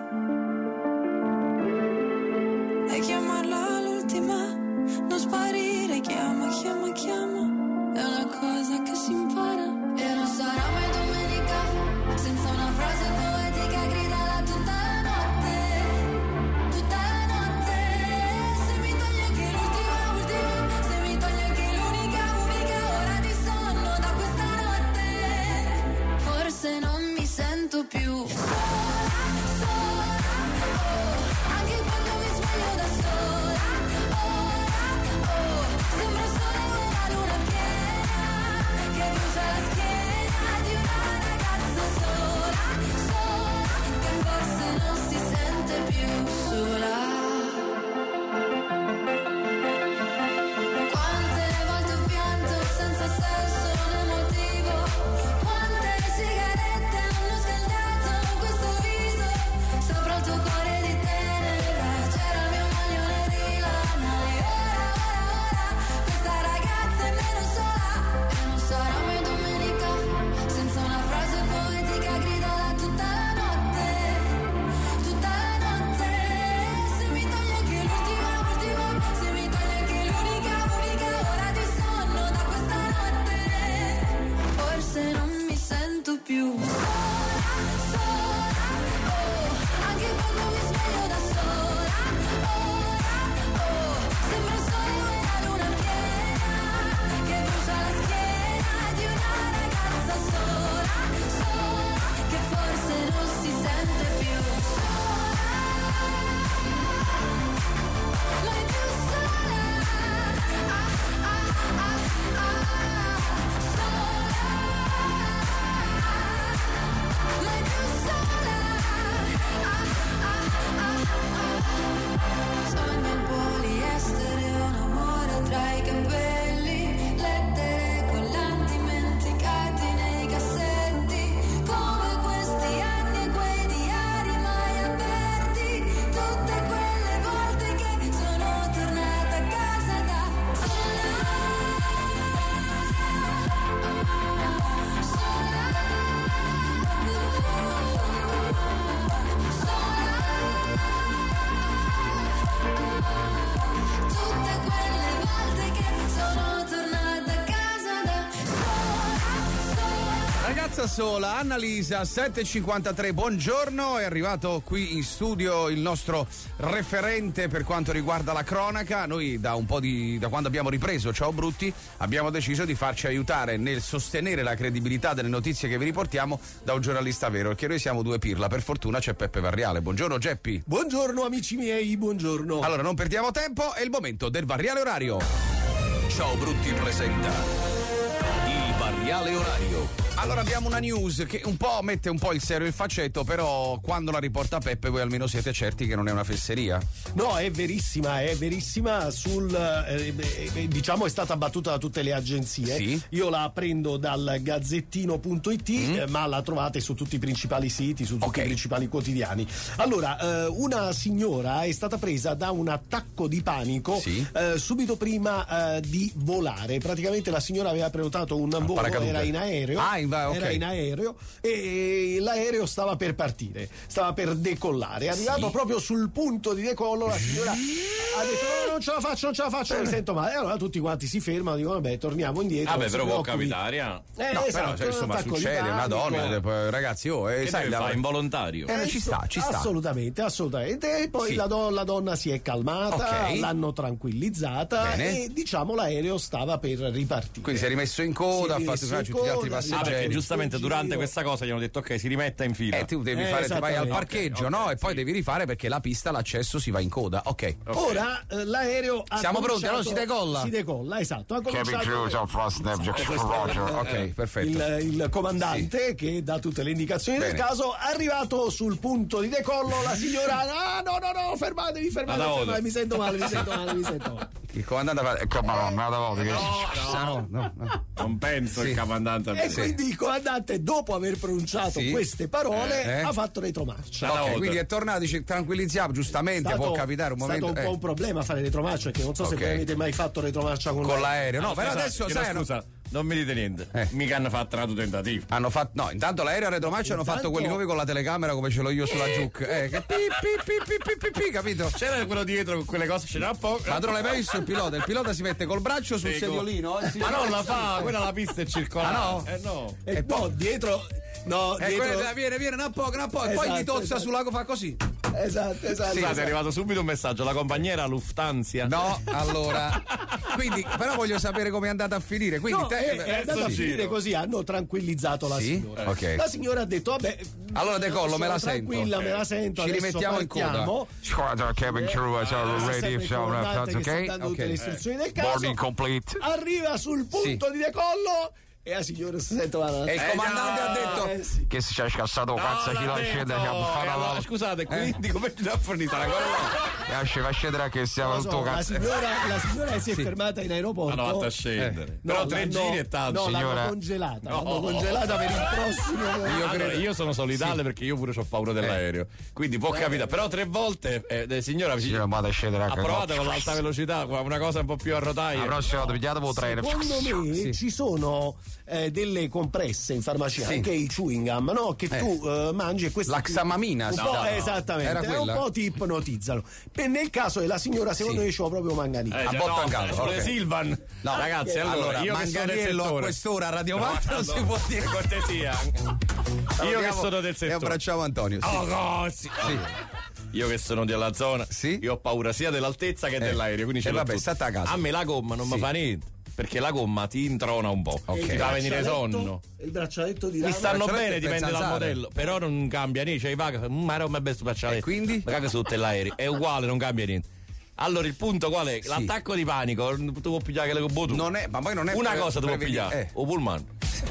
è chiamarla l'ultima, non sparire, chiama, chiama, chiama, è una cosa che si impara. E non sarà mai domenica senza una frase poetica gridala tutta la notte, tutta la notte. Se mi togli anche l'ultima, ultima, se mi togli anche l'unica, unica ora di sonno da questa notte, forse non mi sento più sola, sola, oh, anche quando mi sveglio da sola, ora, oh, sembra solo una luna. Terza sola, Annalisa, sette e cinquantatré, buongiorno, è arrivato qui in studio il nostro referente per quanto riguarda la cronaca. Noi da un po' di, da quando abbiamo ripreso Ciao Brutti, abbiamo deciso di farci aiutare nel sostenere la credibilità delle notizie che vi riportiamo da un giornalista vero, perché noi siamo due pirla, per fortuna c'è Peppe Varriale. Buongiorno Geppi. Buongiorno amici miei, buongiorno. Allora non perdiamo tempo, è il momento del Varriale orario. Ciao Brutti presenta il Varriale orario. Allora abbiamo una news che un po' mette un po' il serio in faccetto, però quando la riporta Peppe voi almeno siete certi che non è una fesseria? No, è verissima, è verissima sul eh, eh, diciamo è stata battuta da tutte le agenzie. Sì. Io la prendo dal gazzettino punto it, mm. eh, ma la trovate su tutti i principali siti, su tutti okay. i principali quotidiani. Allora, eh, una signora è stata presa da un attacco di panico sì. eh, subito prima eh, di volare. Praticamente la signora aveva prenotato un volo, paracadute. era in aereo. Ah, Va, okay. Era in aereo e l'aereo stava per partire, stava per decollare. È arrivato sì. proprio sul punto di decollo, la signora ha detto no, non ce la faccio, non ce la faccio, mi sento male. Allora tutti quanti si fermano, dicono vabbè, torniamo indietro. Vabbè, però può capitare. Eh, no, esatto, però cioè, insomma succede, una donna, poi, ragazzi, oh, eh, sai, fa involontario. Eh, ci sta, ci sta. Assolutamente, assolutamente. E poi sì. la, do, la donna si è calmata, okay. l'hanno tranquillizzata. Bene. E diciamo l'aereo stava per ripartire. Quindi si è rimesso in coda, ha fatto tutti gli altri passeggeri. Perché giustamente durante questa cosa gli hanno detto ok, si rimetta in fila. Eh, tu devi eh, fare, vai al parcheggio, okay, no? Okay, e poi sì. devi rifare perché la pista, l'accesso si va in coda. Ok. okay. Ora eh, l'aereo ha Siamo pronti, allora si decolla. Si decolla, esatto. Ha cominciato... Ok, perfetto. Il, il comandante sì. che dà tutte le indicazioni Bene. del caso, arrivato sul punto di decollo, la signora ah, no, no, no, fermatevi, fermatevi, fermatevi mi sento male, mi sento male, mi sento male. Il comandante fa eh, no, no, no, no. Non penso sì. il comandante. E sì. quindi il comandante, dopo aver pronunciato sì. queste parole, eh. ha fatto retromarcia. Okay, quindi è tornato, dice tranquillizziamo, giustamente stato, può capitare un momento. È stato un eh. po' un problema fare retromarcia, perché non so okay. se avete mai fatto retromarcia con, con l'aereo. No, ah, però scusa, adesso sai, scusa. Non mi dite niente, eh. mica hanno fatto un altro tentativo. Hanno fatto, no, intanto l'aereo a retromarcia hanno fatto quelli nuovi con la telecamera come ce l'ho io sulla Juke. Eh, che pi pi pi pi pi pi pi, capito? C'era quello dietro con quelle cose, c'era un po'. Ma tu non l'hai mai visto il pilota? Il pilota si mette col braccio sul Dico. sediolino. Eh, ma non la fa, quella la pista è circolare. Ah no? Eh no. E, e poi dietro. No, e dietro... quella viene, viene un po', un po', e esatto, poi gli tozza esatto. sul lago, fa così. Esatto, esatto. Sì, esatto. è arrivato subito un messaggio, la compagnia era Lufthansa. No, allora. Quindi, però voglio sapere come è andata a finire. Quindi no, te, è, è andata a finire giro. così, hanno tranquillizzato la sì? signora. Eh. Okay. La signora ha detto, vabbè. Allora decollo, me la sento. Tranquilla, me la sento. Ci rimettiamo in coda. Squadra cabin crew, ready, tutte le istruzioni del caso. Boarding complete. Arriva sul punto di decollo. E la signora si sente male. E il comandante ha detto eh, sì. che si c'è scassato no, cazzo chi la scende che ha allora, scusate, quindi eh? come ti ha fornito la cosa? E esce a scendere che siamo no, tutto so, cazzo. La signora, la signora si è sì. fermata in aeroporto. Ma no, a scendere. Eh. Però no, tre giri e tanto. No, signora. l'hanno congelata. No. L'hanno congelata per il prossimo. Io, allora, credo... io sono solidale sì. perché io pure ho paura dell'aereo. Quindi può eh. capitare. Però tre volte, eh, signora, signora vado a scendere ha provato con l'alta velocità, una cosa un po' più a rotaia. La prossima volta pigliate treno. Secondo me ci sono delle compresse in farmacia, sì. anche i chewing gum, no? Che eh. tu uh, mangi e questo la xamamina, un no, po', no, esattamente, è un po' ti ipnotizzano. Per nel caso della signora, secondo sì. me c'ho proprio manganello. Eh, a botta no, caso, okay. Silvan. No, ragazzi, allora, allora io manganello a quest'ora a Radio Marca non no, si può dire cortesia. Io che sono del settore. E abbracciamo Antonio. Sì. Oh, no, sì. sì. Io che sono della zona, sì. io ho paura sia dell'altezza che eh. dell'aereo, quindi ce eh l'ho vabbè, state a casa. A me la gomma non sì. mi fa niente. Perché la gomma ti introna un po', okay. ti fa venire sonno. Il braccialetto di là. Mi stanno bene, dipende dal modello. Però non cambia niente. Cioè, vaga, ma non è bello braccialetto. E quindi? Magari sotto l'aereo. È uguale, non cambia niente. Allora il punto qual è? Sì. L'attacco di panico, tu puoi pigliare che le tu. Non è, ma poi non è una pre- cosa tu puoi pigliare. Eh. O pullman.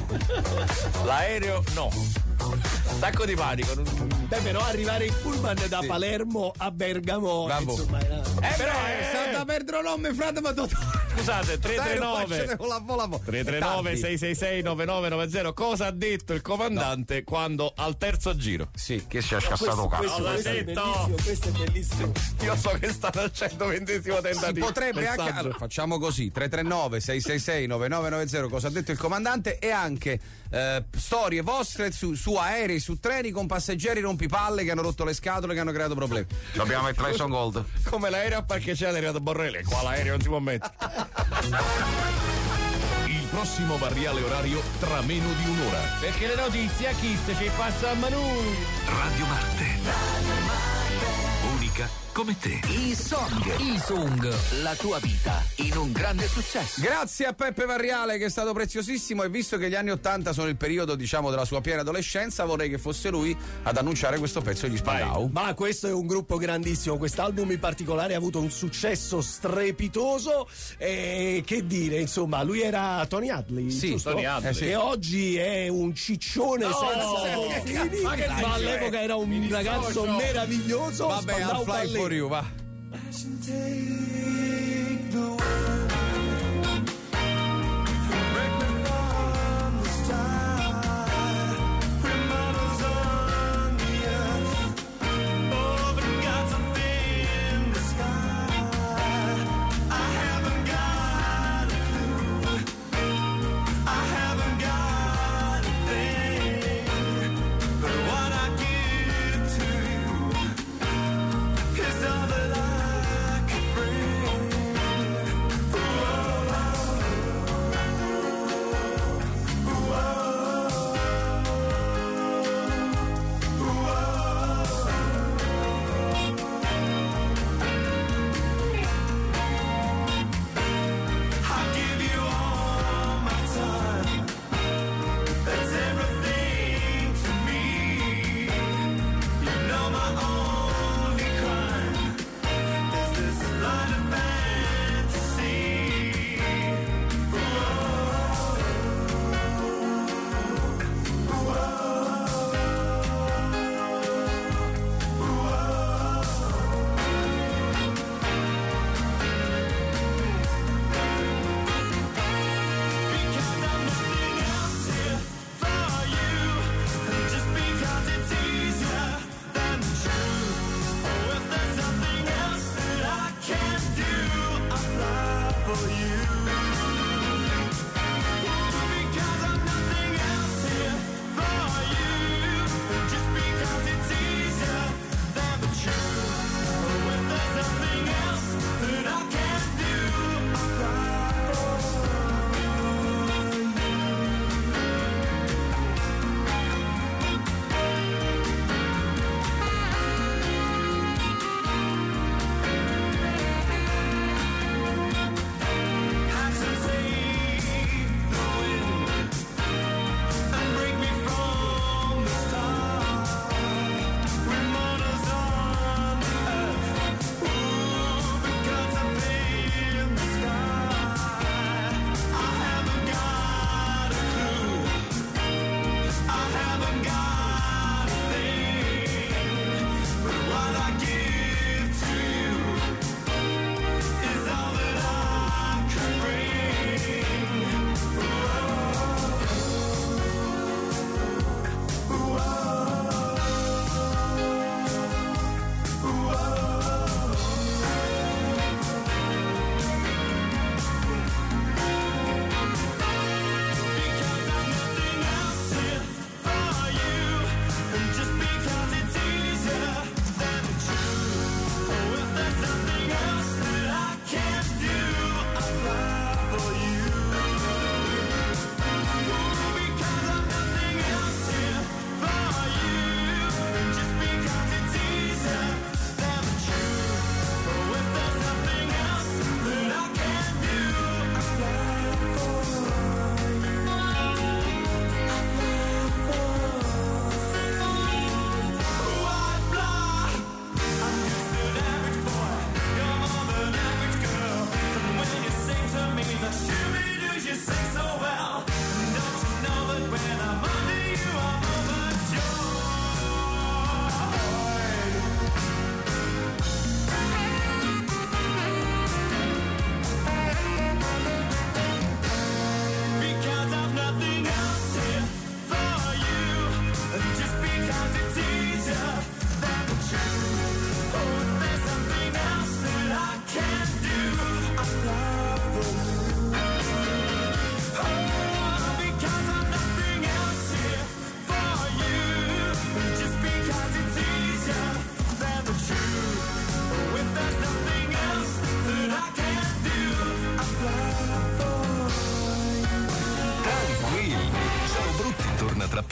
L'aereo no. Attacco di panico. Beh, però arrivare in pullman da sì. Palermo a Bergamo. Insomma, eh, eh, però è stata perdere l'uomo, frate, ma scusate, tre tre nove tre tre nove sei sei sei nove nove nove zero. Cosa ha detto il comandante no. quando al terzo giro? Sì, che si è scassato cazzo. Questo, questo, è bellissimo, questo è bellissimo. Io so che stanno al centoventesimo tentativo. Si potrebbe messaggio. anche allora, facciamo così, tre tre nove sei sei sei nove nove nove zero. Cosa ha detto il comandante? E anche eh, storie vostre su, su aerei, su treni con passeggeri rompipalle che hanno rotto le scatole, che hanno creato problemi. Dobbiamo mettere Tyson Gold. Come l'aereo a parcheggiare è arrivato Borrelli. Qua l'aereo non si può mettere. Il prossimo variale orario tra meno di un'ora. Perché le notizie a chi ci passano noi. Radio Marte. Radio Marte. Unica come te. I Song. I Song. La tua vita in un grande successo. Grazie a Peppe Varriale che è stato preziosissimo, e visto che gli anni Ottanta sono il periodo, diciamo, della sua piena adolescenza, vorrei che fosse lui ad annunciare questo pezzo degli Spandau. Ma questo è un gruppo grandissimo, quest'album in particolare ha avuto un successo strepitoso, e che dire, insomma, lui era Tony Hadley, sì, giusto? Tony Hadley, Eh, sì. che oggi è un ciccione No, senza no, confini, ma che ma dai, all'epoca era un mi ragazzo dissocio. meraviglioso. Vabbè, Spandau I'll fly Ballet. for you, va. Is all that I could bring.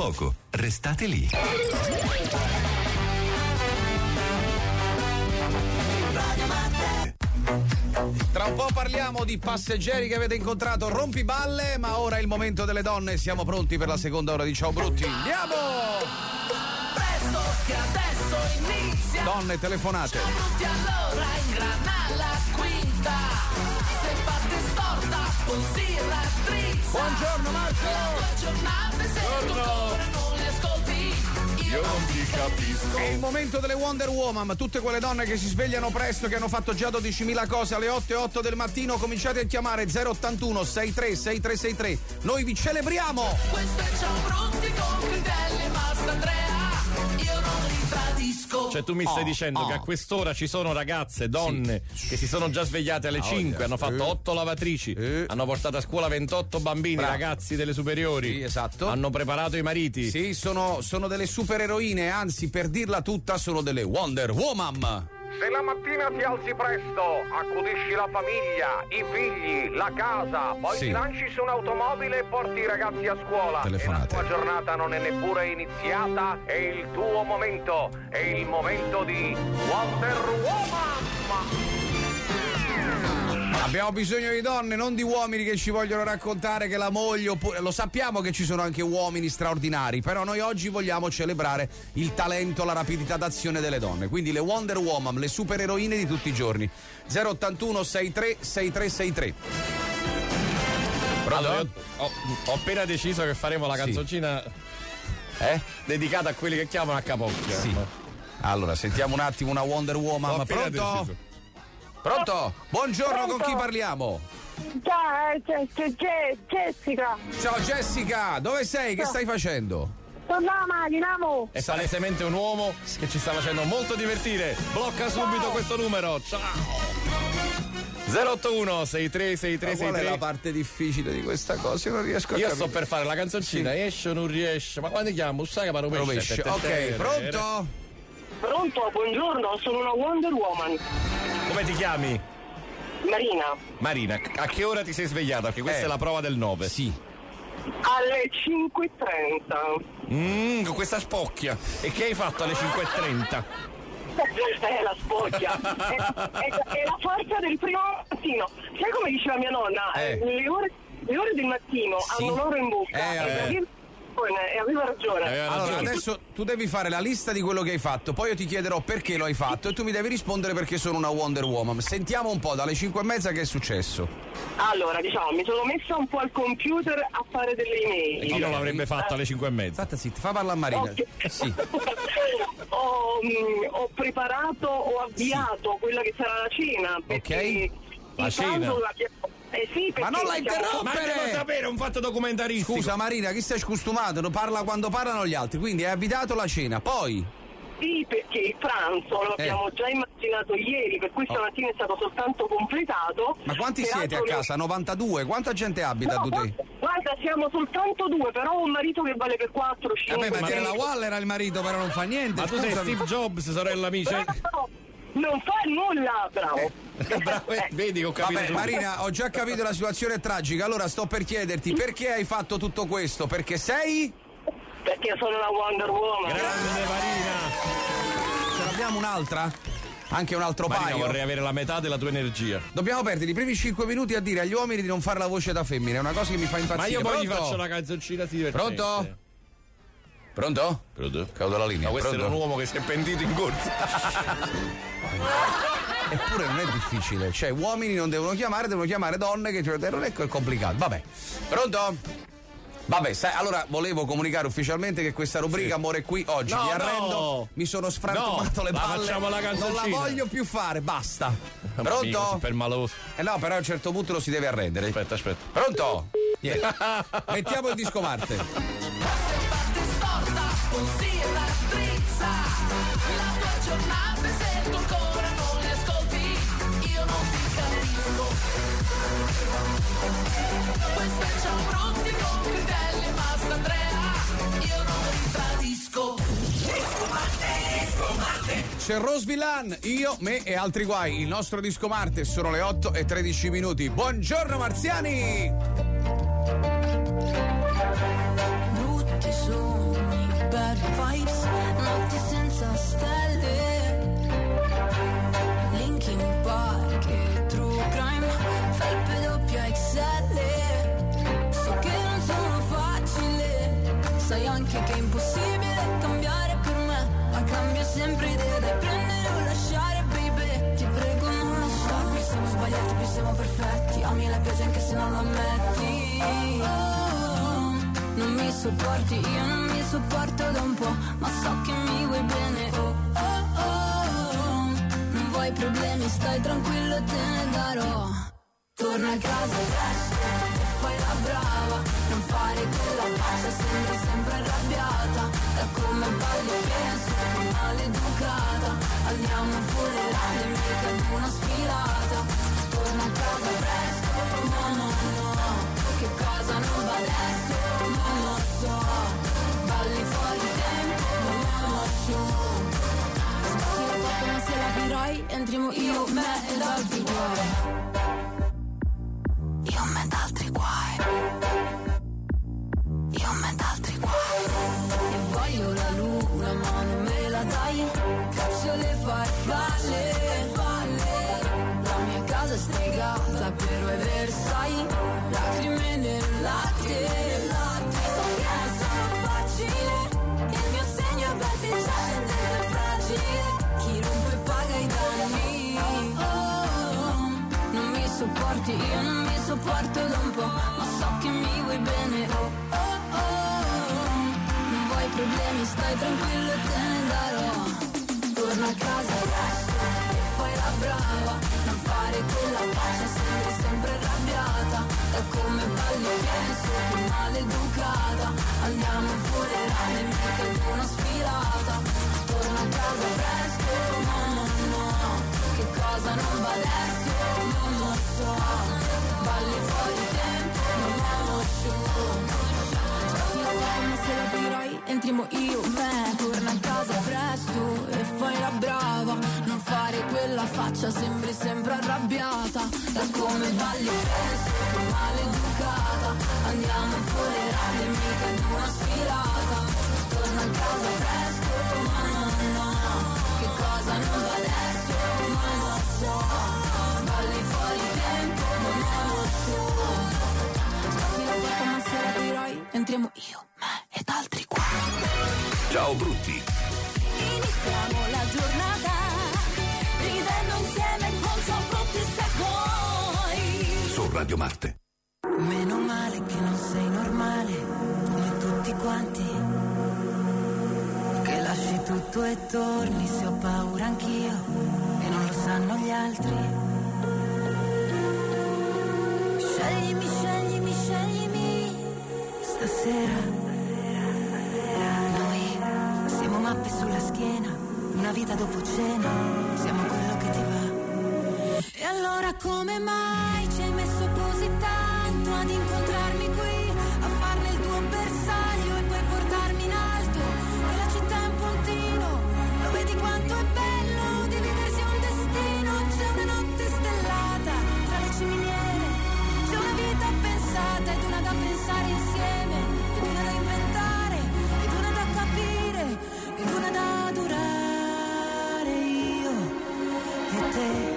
poco. Restate lì. Tra un po' parliamo di passeggeri che avete incontrato rompiballe, ma ora è il momento delle donne. Siamo pronti per la seconda ora di Ciao Brutti. Andiamo! Presto che adesso inizia. Donne, telefonate. Ciao Brutti, allora ingrana la quinta. Se parte storta, così raddrizza. Buongiorno Marco! Le tue giornate se tu ancora non le ascolti, io non ti capisco. È il momento delle Wonder Woman, tutte quelle donne che si svegliano presto, che hanno fatto già dodicimila cose alle otto e otto del mattino. Cominciate a chiamare zero ottantuno sessantatré sessantatré. Noi vi celebriamo. Questo è Ciao Brutti con Cridelli e Mastandrea. Io non li tradisco. Cioè tu mi stai Oh, dicendo oh. che a quest'ora ci sono ragazze, donne Sì. che si sono già svegliate alle Ah, cinque, oh, hanno fatto eh. otto lavatrici, Eh. hanno portato a scuola ventotto bambini, Bravo. ragazzi delle superiori. Sì, esatto. Hanno preparato i mariti. Sì, sono, sono delle supereroine, anzi, per dirla tutta, sono delle Wonder Woman. Se la mattina ti alzi presto, accudisci la famiglia, i figli, la casa, poi Sì. ti lanci su un'automobile e porti i ragazzi a scuola Telefonate. e la tua giornata non è neppure iniziata, è il tuo momento, è il momento di Wonder Woman! Abbiamo bisogno di donne, non di uomini che ci vogliono raccontare che la moglie oppure... Lo sappiamo che ci sono anche uomini straordinari, però noi oggi vogliamo celebrare il talento, la rapidità d'azione delle donne. Quindi le Wonder Woman, le supereroine di tutti i giorni. zero ottantuno sessantatré sessantatré sessantatré. Pronto? Allora, io ho, ho appena deciso che faremo la canzoncina Eh? dedicata a quelli che chiamano a capocchia. Sì. Allora, sentiamo un attimo una Wonder Woman. Ho appena Pronto? deciso. Pronto? Buongiorno, Pronto? con chi parliamo? Ciao, c'è, c'è, c'è Jessica. Ciao Jessica, dove sei? Che stai facendo? Sono la macchina, mo. È palesemente un uomo che ci sta facendo molto divertire. Blocca subito questo numero. Ciao. zero ottantuno sessantatré sessantatré Ma qual è la sessantatré. parte difficile di questa cosa? Io non riesco a Io capire. sto per fare la canzoncina, Sì. esce o non riesce? Ma quando chiamo? Sai che parlo Rovesce. Ok, pronto? Pronto, buongiorno, sono una Wonder Woman. Come ti chiami? Marina, Marina, a che ora ti sei svegliata? Perché questa Eh. è la prova del nove. Sì. alle cinque e trenta. Mmm, con questa spocchia. E che hai fatto alle cinque e trenta? È la spocchia. è, è- è la forza del primo mattino. Sai come diceva mia nonna? Eh. Le, ore, le ore del mattino Sì. hanno l'oro in bocca. Eh, e, vabbè. aveva, e aveva ragione. Aveva Allora, ragione. adesso tu devi fare la lista di quello che hai fatto, poi io ti chiederò perché lo hai fatto e tu mi devi rispondere perché sono una Wonder Woman. Sentiamo un po' dalle cinque e mezza che è successo. Allora, diciamo, mi sono messa un po' al computer a fare delle email. E chi non l'avrebbe fatto alle cinque e mezza? Fatta zitta, fa parlare a Marina. Ok. Sì. ho, mm, ho preparato, ho avviato quella che sarà la cena. Perché La il cena? pranzo la chie- Eh sì, Ma non la perché siamo- interrompere! Ma devo sapere, è un fatto documentaristico. Scusa Marina, chi stai scostumato? Non parla quando parlano gli altri, quindi hai avvitato la cena, poi... Sì, perché il pranzo lo Eh. abbiamo già immaginato ieri, per cui stamattina è stato soltanto completato. Ma quanti Peraltro siete a io- casa? novantadue? Quanta gente abita No, tu te? guarda, siamo soltanto due, però ho un marito che vale per quattro, cinque. Vabbè, ma era la Wall era il marito, però non fa niente. Ma tu sei scusami. Steve Jobs, sorella amica. Bravo, non fa nulla, bravo. Bravo, eh, vedi che ho capito. Vabbè, tutto. Marina, ho già capito la situazione è tragica. Allora sto per chiederti perché hai fatto tutto questo? Perché sei? Perché sono la Wonder Woman. Grande Marina. Ce l'abbiamo un'altra? Anche un altro Marina, paio? vorrei avere la metà della tua energia. Dobbiamo perdere i primi cinque minuti a dire agli uomini di non fare la voce da femmina. È una cosa che mi fa impazzire. Ma io poi gli Pronto? faccio la canzoncina divertente. Pronto? Pronto? Pronto? Caudo la linea. No, questo Pronto? era un uomo che si è pentito in corsa. Eppure non è difficile. Cioè, uomini non devono chiamare, devono chiamare donne che cioè, non è co- complicato. Vabbè. Pronto? Vabbè, sai, allora volevo comunicare ufficialmente che questa rubrica Sì. Amore qui oggi No, mi arrendo, no. mi sono sfrantumato No, le la palle. facciamo la non la canzoncina. voglio più fare, basta. Mamma mia, Pronto? così per maloso. Eh no, però a un certo punto lo si deve arrendere. Aspetta, aspetta. Pronto? Niente. Mettiamo il disco Marte. parte storta, così raddrizza. La tua giornata se tu ancora non le ascolti, io non ti capisco. Questo è Ciao Brutti con Cridelli e Mastandrea, io non li tradisco. C'è Rose Villan, io, me e altri guai. Il nostro disco Marte sono le otto e tredici minuti. Buongiorno marziani! Brutti sono siamo perfetti. Ami la pioggia anche se non lo ammetti. Oh, oh, non mi sopporti, io non mi sopporto da un po', ma so che mi vuoi bene. Oh, oh, oh, non vuoi problemi, stai tranquillo, te ne darò. Torna a casa presto e fai la brava, non fare quella faccia, sembri sempre arrabbiata. Da come balli penso che maleducata. Andiamo a funerale, mica ad una sfilata. Torna a casa presto, no no no, che cosa non va adesso, non lo so. Balli fuori tempo, non lo so. Sbatti la porta ma se l'aprirai, entriamo io, me ed altri guai. Io me ed altri guai. Io me ed altri guai. E voglio la luna ma non me la dai. Caccio le farfalle. La mia casa è stregata però è Versailles. Lacrime nel latte. So che non sono facile. Il mio segno è batteggiare dentro fragile. Chi rompe paga i danni. Oh, oh, non mi sopporti, io non mi sopporto da un po', ma so che mi vuoi bene. Oh, oh, oh, non vuoi problemi, stai tranquillo e te ne darò. Torna a casa presto e fai la brava, non fare quella faccia, sembri sempre arrabbiata. Da come balli penso che maleducata. Andiamo a funerale, mica ad una sfilata. Torna a casa presto, no no no, che cosa non va adesso, non lo so. Balli fuori tempo, non lo so. Sbatti la porta ma se l'aprirai, entriamo io, me. Torna a casa presto e fai la brava, non fare quella faccia, sembri sempre arrabbiata. Da come balli penso che maleducata. Andiamo a funerale, mica ad una sfilata. Torna a casa presto, no no no, che cosa non va adesso, non lo so. Balli fuori tempo, non lo so. Sbatti la porta ma se l'aprirai, entriamo io, me ed altri qua. Ciao brutti. Iniziamo la giornata ridendo insieme con Ciao Brutti se vuoi. Su Radio Marte. Meno male che non sei normale come tutti quanti, che lasci tutto e torni se ho paura anch'io e non lo sanno gli altri. Sceglimi, sceglimi, sceglimi stasera. Noi siamo mappe sulla schiena, una vita dopo cena, siamo quello che ti va. E allora come mai ci hai messo così tanto ad incontrarmi qui, a farne il tuo bersaglio e poi portarmi in alto? E la città è un puntino, lo vedi quanto è bello dividersi un destino. C'è una notte stellata tra le ciminiere, c'è una vita pensata ed una da pensare insieme, ed una da inventare, ed una da capire, ed una da adorare io e te,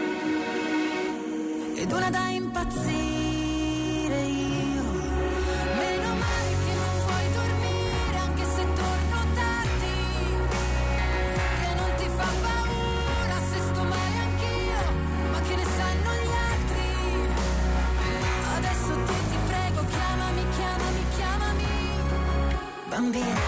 ed una da impazzire io. Meno male che non vuoi dormire anche se torno tardi, che non ti fa paura se sto male anch'io, ma che ne sanno gli altri. Adesso ti, ti prego, chiamami, chiamami, chiamami bambina.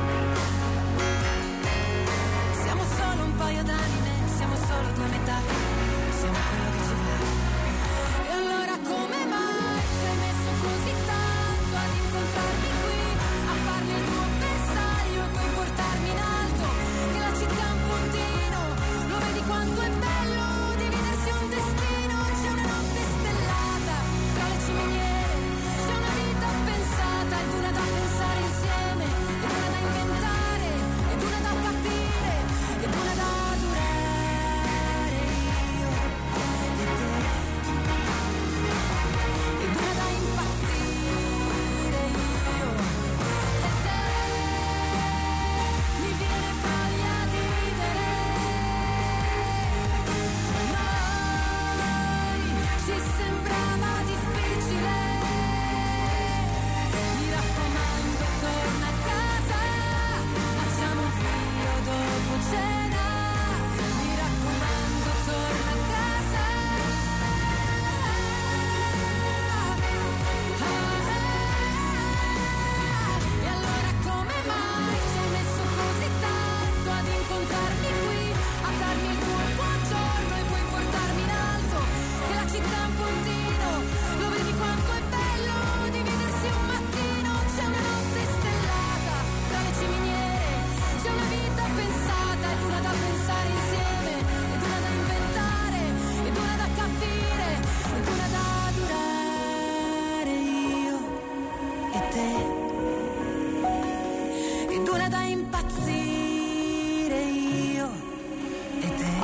Siamo solo un paio d'anime, siamo solo due metafore, siamo quello che ci va. E allora come mai ci hai messo così tanto ad incontrarmi qui, a farmi il tuo bersaglio e poi portarmi in alto? Che la città è un puntino, lo vedi quanto è bello dividersi un destino. C'è una notte stellata tra le ciminiere, c'è una vita pensata ed una da pensare insieme, ed una da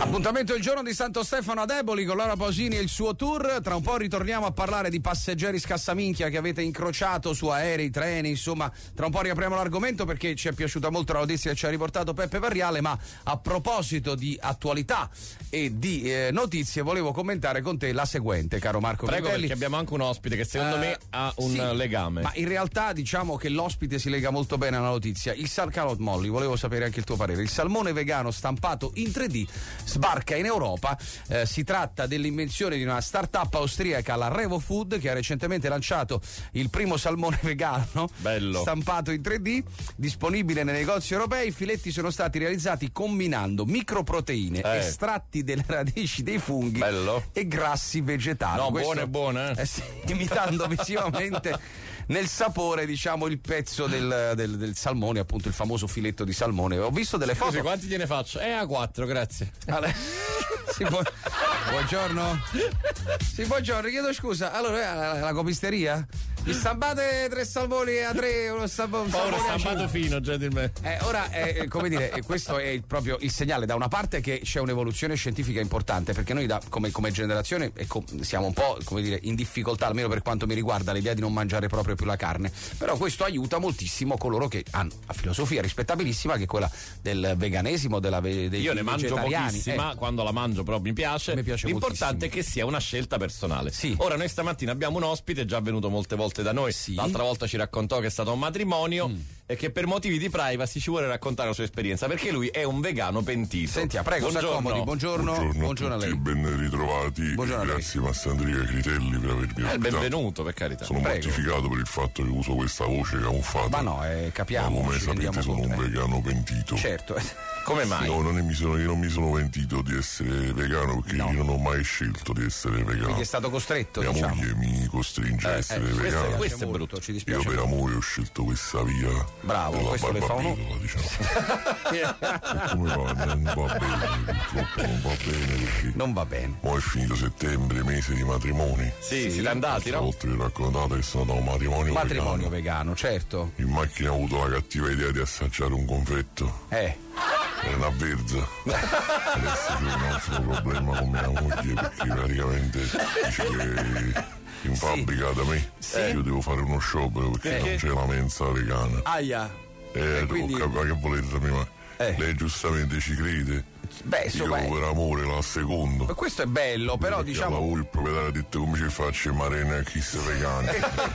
Appuntamento il giorno di Santo Stefano ad Eboli con Laura Pausini e il suo tour. Tra un po' ritorniamo a parlare di passeggeri scassaminchia che avete incrociato su aerei, treni, insomma, tra un po' riapriamo l'argomento perché ci è piaciuta molto la notizia che ci ha riportato Peppe Parriale, ma a proposito di attualità e di eh, notizie volevo commentare con te la seguente, caro Marco Prego, Fratelli. perché abbiamo anche un ospite che secondo Eh, me ha un sì, legame. Ma in realtà diciamo che l'ospite si lega molto bene alla notizia. Il sal Calot Molly, volevo sapere anche il tuo parere. Il salmone vegano stampato in tre D sbarca in Europa. Eh, si tratta dell'invenzione di una start-up austriaca, la Revo Food, che ha recentemente lanciato il primo salmone vegano Bello. stampato in tre D, disponibile nei negozi europei. I filetti sono stati realizzati combinando microproteine, Eh. estratti delle radici dei funghi Bello. e grassi vegetali. No, Questo- buone, buone. eh sì, imitando visivamente nel sapore, diciamo, il pezzo del, del, del salmone, appunto il famoso filetto di salmone. Ho visto delle foto. Scusi, quanti gliene faccio? Eh, a quattro, grazie. Allora, sì, bu- buongiorno. Sì, buongiorno, chiedo scusa. Allora, eh, la, la copisteria? Mi stampate tre salmoni a tre, uno stampo, un Ora salmone a stampato cinque. fino, gentilmente. Eh, ora, eh, come dire, eh, questo è il- proprio il segnale, da una parte, che c'è un'evoluzione scientifica importante, perché noi da- come, come generazione ecco, siamo un po', come dire, in difficoltà, almeno per quanto mi riguarda, l'idea di non mangiare proprio più la carne. Però questo aiuta moltissimo coloro che hanno una filosofia rispettabilissima, che è quella del veganesimo, della, ve- dei Io ne mangio vegetariani. pochissima, Eh, quando la mangio proprio mi piace. Mi piace L'importante è che sia una scelta personale. Sì. Ora noi stamattina abbiamo un ospite già venuto molte volte da noi. L'altra volta ci raccontò che è stato un matrimonio Mm. e che per motivi di privacy ci vuole raccontare la sua esperienza, perché lui è un vegano pentito. Senti, prego, si accomodi. Buongiorno, buongiorno a lei. Ben ritrovati, Buongiorno a lei. grazie Massandria e Critelli per avermi Eh, ospitato. benvenuto, per carità. Sono Prego. mortificato per il fatto che uso questa voce camuffata. Ma no, eh, capiamo, Ma come ci rendiamo sapete sono conto, un eh. vegano pentito. Certo. Come mai? No, non è- mi sono, io non mi sono pentito di essere vegano perché io non ho mai scelto di essere vegano. Quindi è stato costretto, Mia diciamo. moglie mi costringe a Eh, essere eh, questo, vegano. è, questo è brutto, ci dispiace. Io per amore ho scelto questa via. Bravo, della questo le fa uno- barbabietola, diciamo. Come va? Non va bene, purtroppo non va bene perché non va bene. Mo' è finito settembre, mese di matrimoni. Sì, siete andati, no? L'altra volta vi ho raccontato che sono andato a un matrimonio, Matrimonio vegano. vegano, certo. In macchina ho avuto la cattiva idea di assaggiare un confetto. Eh. Era una verza. Adesso c'è un altro problema con mia moglie perché praticamente dice che in fabbrica da me io devo fare uno sciopero perché Eh. non c'è la mensa vegana. Aia. Eh, E quindi- ho capito che volete sapere, ma Eh. lei giustamente ci crede. Beh, insomma, Io per amore la secondo. Ma questo è bello, però Perché diciamo. al lavoro il proprietario ha detto come ci faccio in marina e chi se vegani.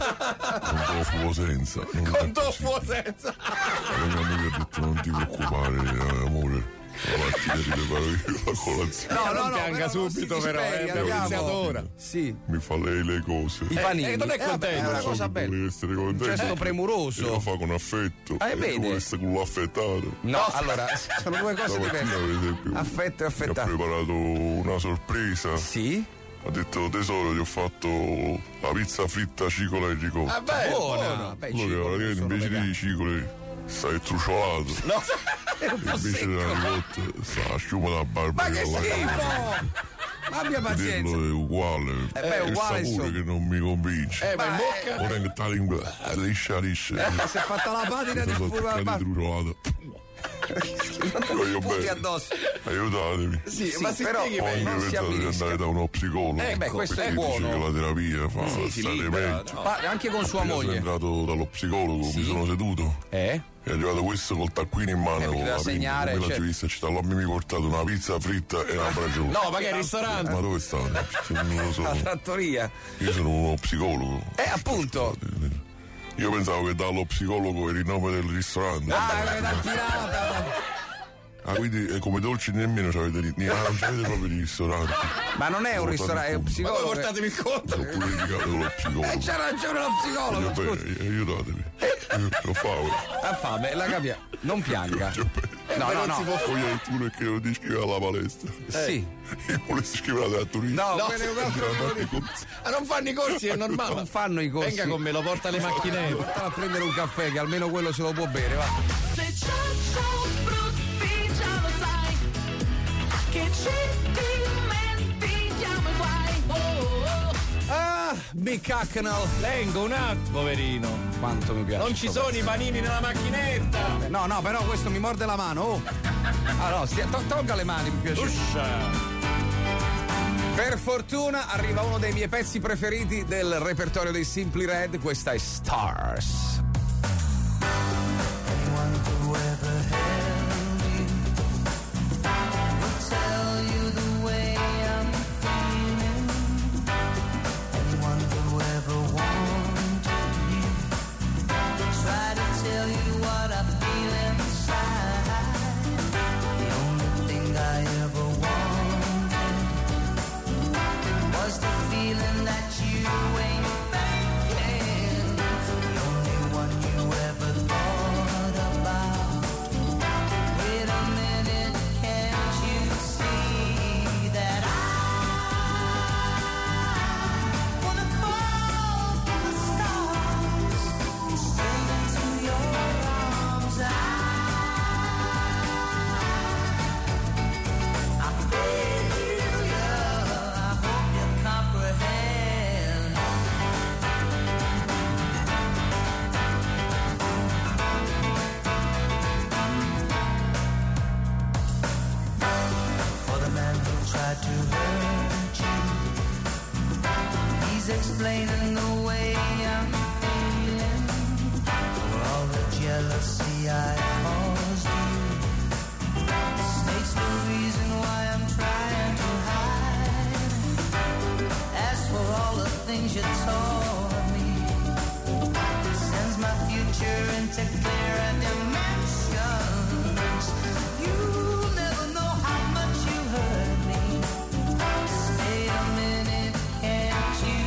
Non tofu senza. Non Con tofu senza. La mia moglie ha detto non ti preoccupare, eh, amore. La mattina ti preparo io la colazione. No, no, no, pianga subito, però, eh, abbiamo iniziato ora. Sì. Mi fa lei le cose. I panini. eh, non è Eh, vabbè, contento. è una Non so cosa che bella. vuole essere contento. Un gesto premuroso. E lo fa con affetto. Ah, e vedi? vuole essere con l'affettato. No, allora, sono due cose Stamattina, per diverse. esempio, Affetto e mi ha affettato. preparato una sorpresa. Sì? Ha detto tesoro, ti ho fatto la pizza fritta cicola e ricotta. Ah, beh, buona. Beh, Allora, cibo, praticamente sono invece vegano. di cicole sta il truciolato. No, è un po' Invece secco. della ricotta sta la sciuma da barba. Ma che schifo! Abbia pazienza. Vederlo è uguale. Eh, beh, è uguale, il sapore insomma. che non mi convince. Eh, ma in bocca? Ora che tale in liscia liscia. Eh, si è fatta la patina di sono spura al toccati bar. truciolato. Voglio Punti bene. addosso. Aiutatemi. Sì, Sì, ma si però spieghi Ho meglio. anche non si pensato di avvilisca. andare da uno psicologo. Eh, beh, questo perché è buono. dice che la terapia fa Sì, si stare libera, meglio. no. Ma anche con sua Appena sono moglie. entrato dallo psicologo, Sì. mi sono seduto. Eh? È arrivato questo col taccuino in mano Eh, con bisogna la segnare, penna, certo. come l'ho vista, allora mi ha portato una pizza fritta e una braciole. No, ma che è il ristorante? Ma dove stanno? Non lo so. La trattoria. Io sono uno psicologo. Eh, appunto. Io pensavo che dallo psicologo era il nome del ristorante. Ah, è una tirata. Ah, quindi eh, come dolci nemmeno c'avete di- ni- ah, non c'avete proprio di ristorante. Ma non è un Portatemi ristorante, è un il conto. psicologo. Portatemi il conto. Ho pure indicato lo Eh, psicologo. c'ha ragione lo psicologo. Voglio scusa. bene, aiutatemi. Io ho fame. Ha fame, la capia. Non pianga. No, no, no. Voglio tu perché non ti iscrivi alla palestra. Sì. Io volessi iscrivere a Torino. No, No, quello è un altro. Ah, non fanno i corsi, è normale. Non fanno i corsi. Venga con me, lo porta alle macchinette. Portala a prendere un caffè, che almeno quello se lo può bere, va. Se c'è ciò brutti già lo sai, che ci dimentichiamo i guai. Oh, oh, oh. Ah, Mick Hucknall. Lengo un attimo, poverino. Quanto mi piace. Non ci sono i panini nella macchinetta. No, no, però questo mi morde la mano. Oh. Ah no, stia, to- tolga le mani, mi piace. Uscia. Per fortuna arriva uno dei miei pezzi preferiti del repertorio dei Simply Red, questa è Stars. Explaining the way I'm feeling for all the jealousy I caused you. Snake's the reason why I'm trying to hide. As for all the things you told me, it sends my future into clearer dimensions. You never know how much you hurt me. Stay a minute, can't you?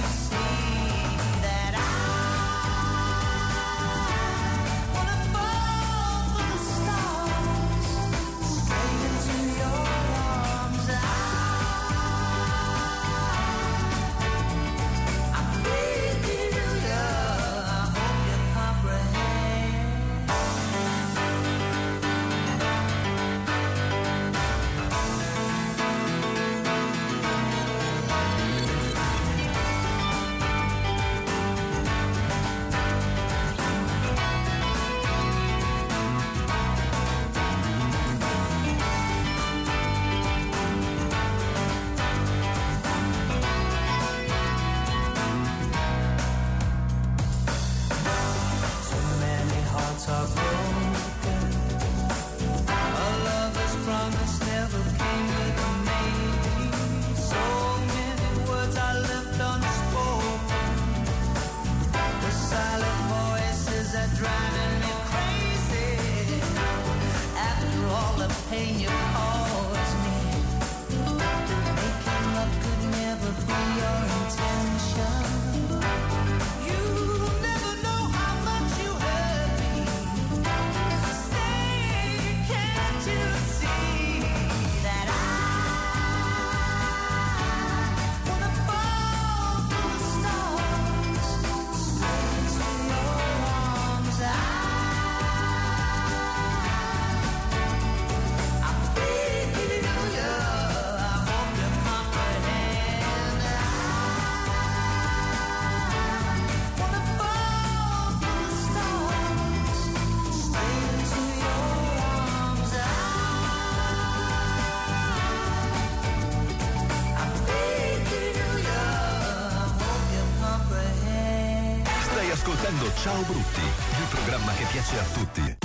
ascoltando Ciao Brutti, il programma che piace a tutti.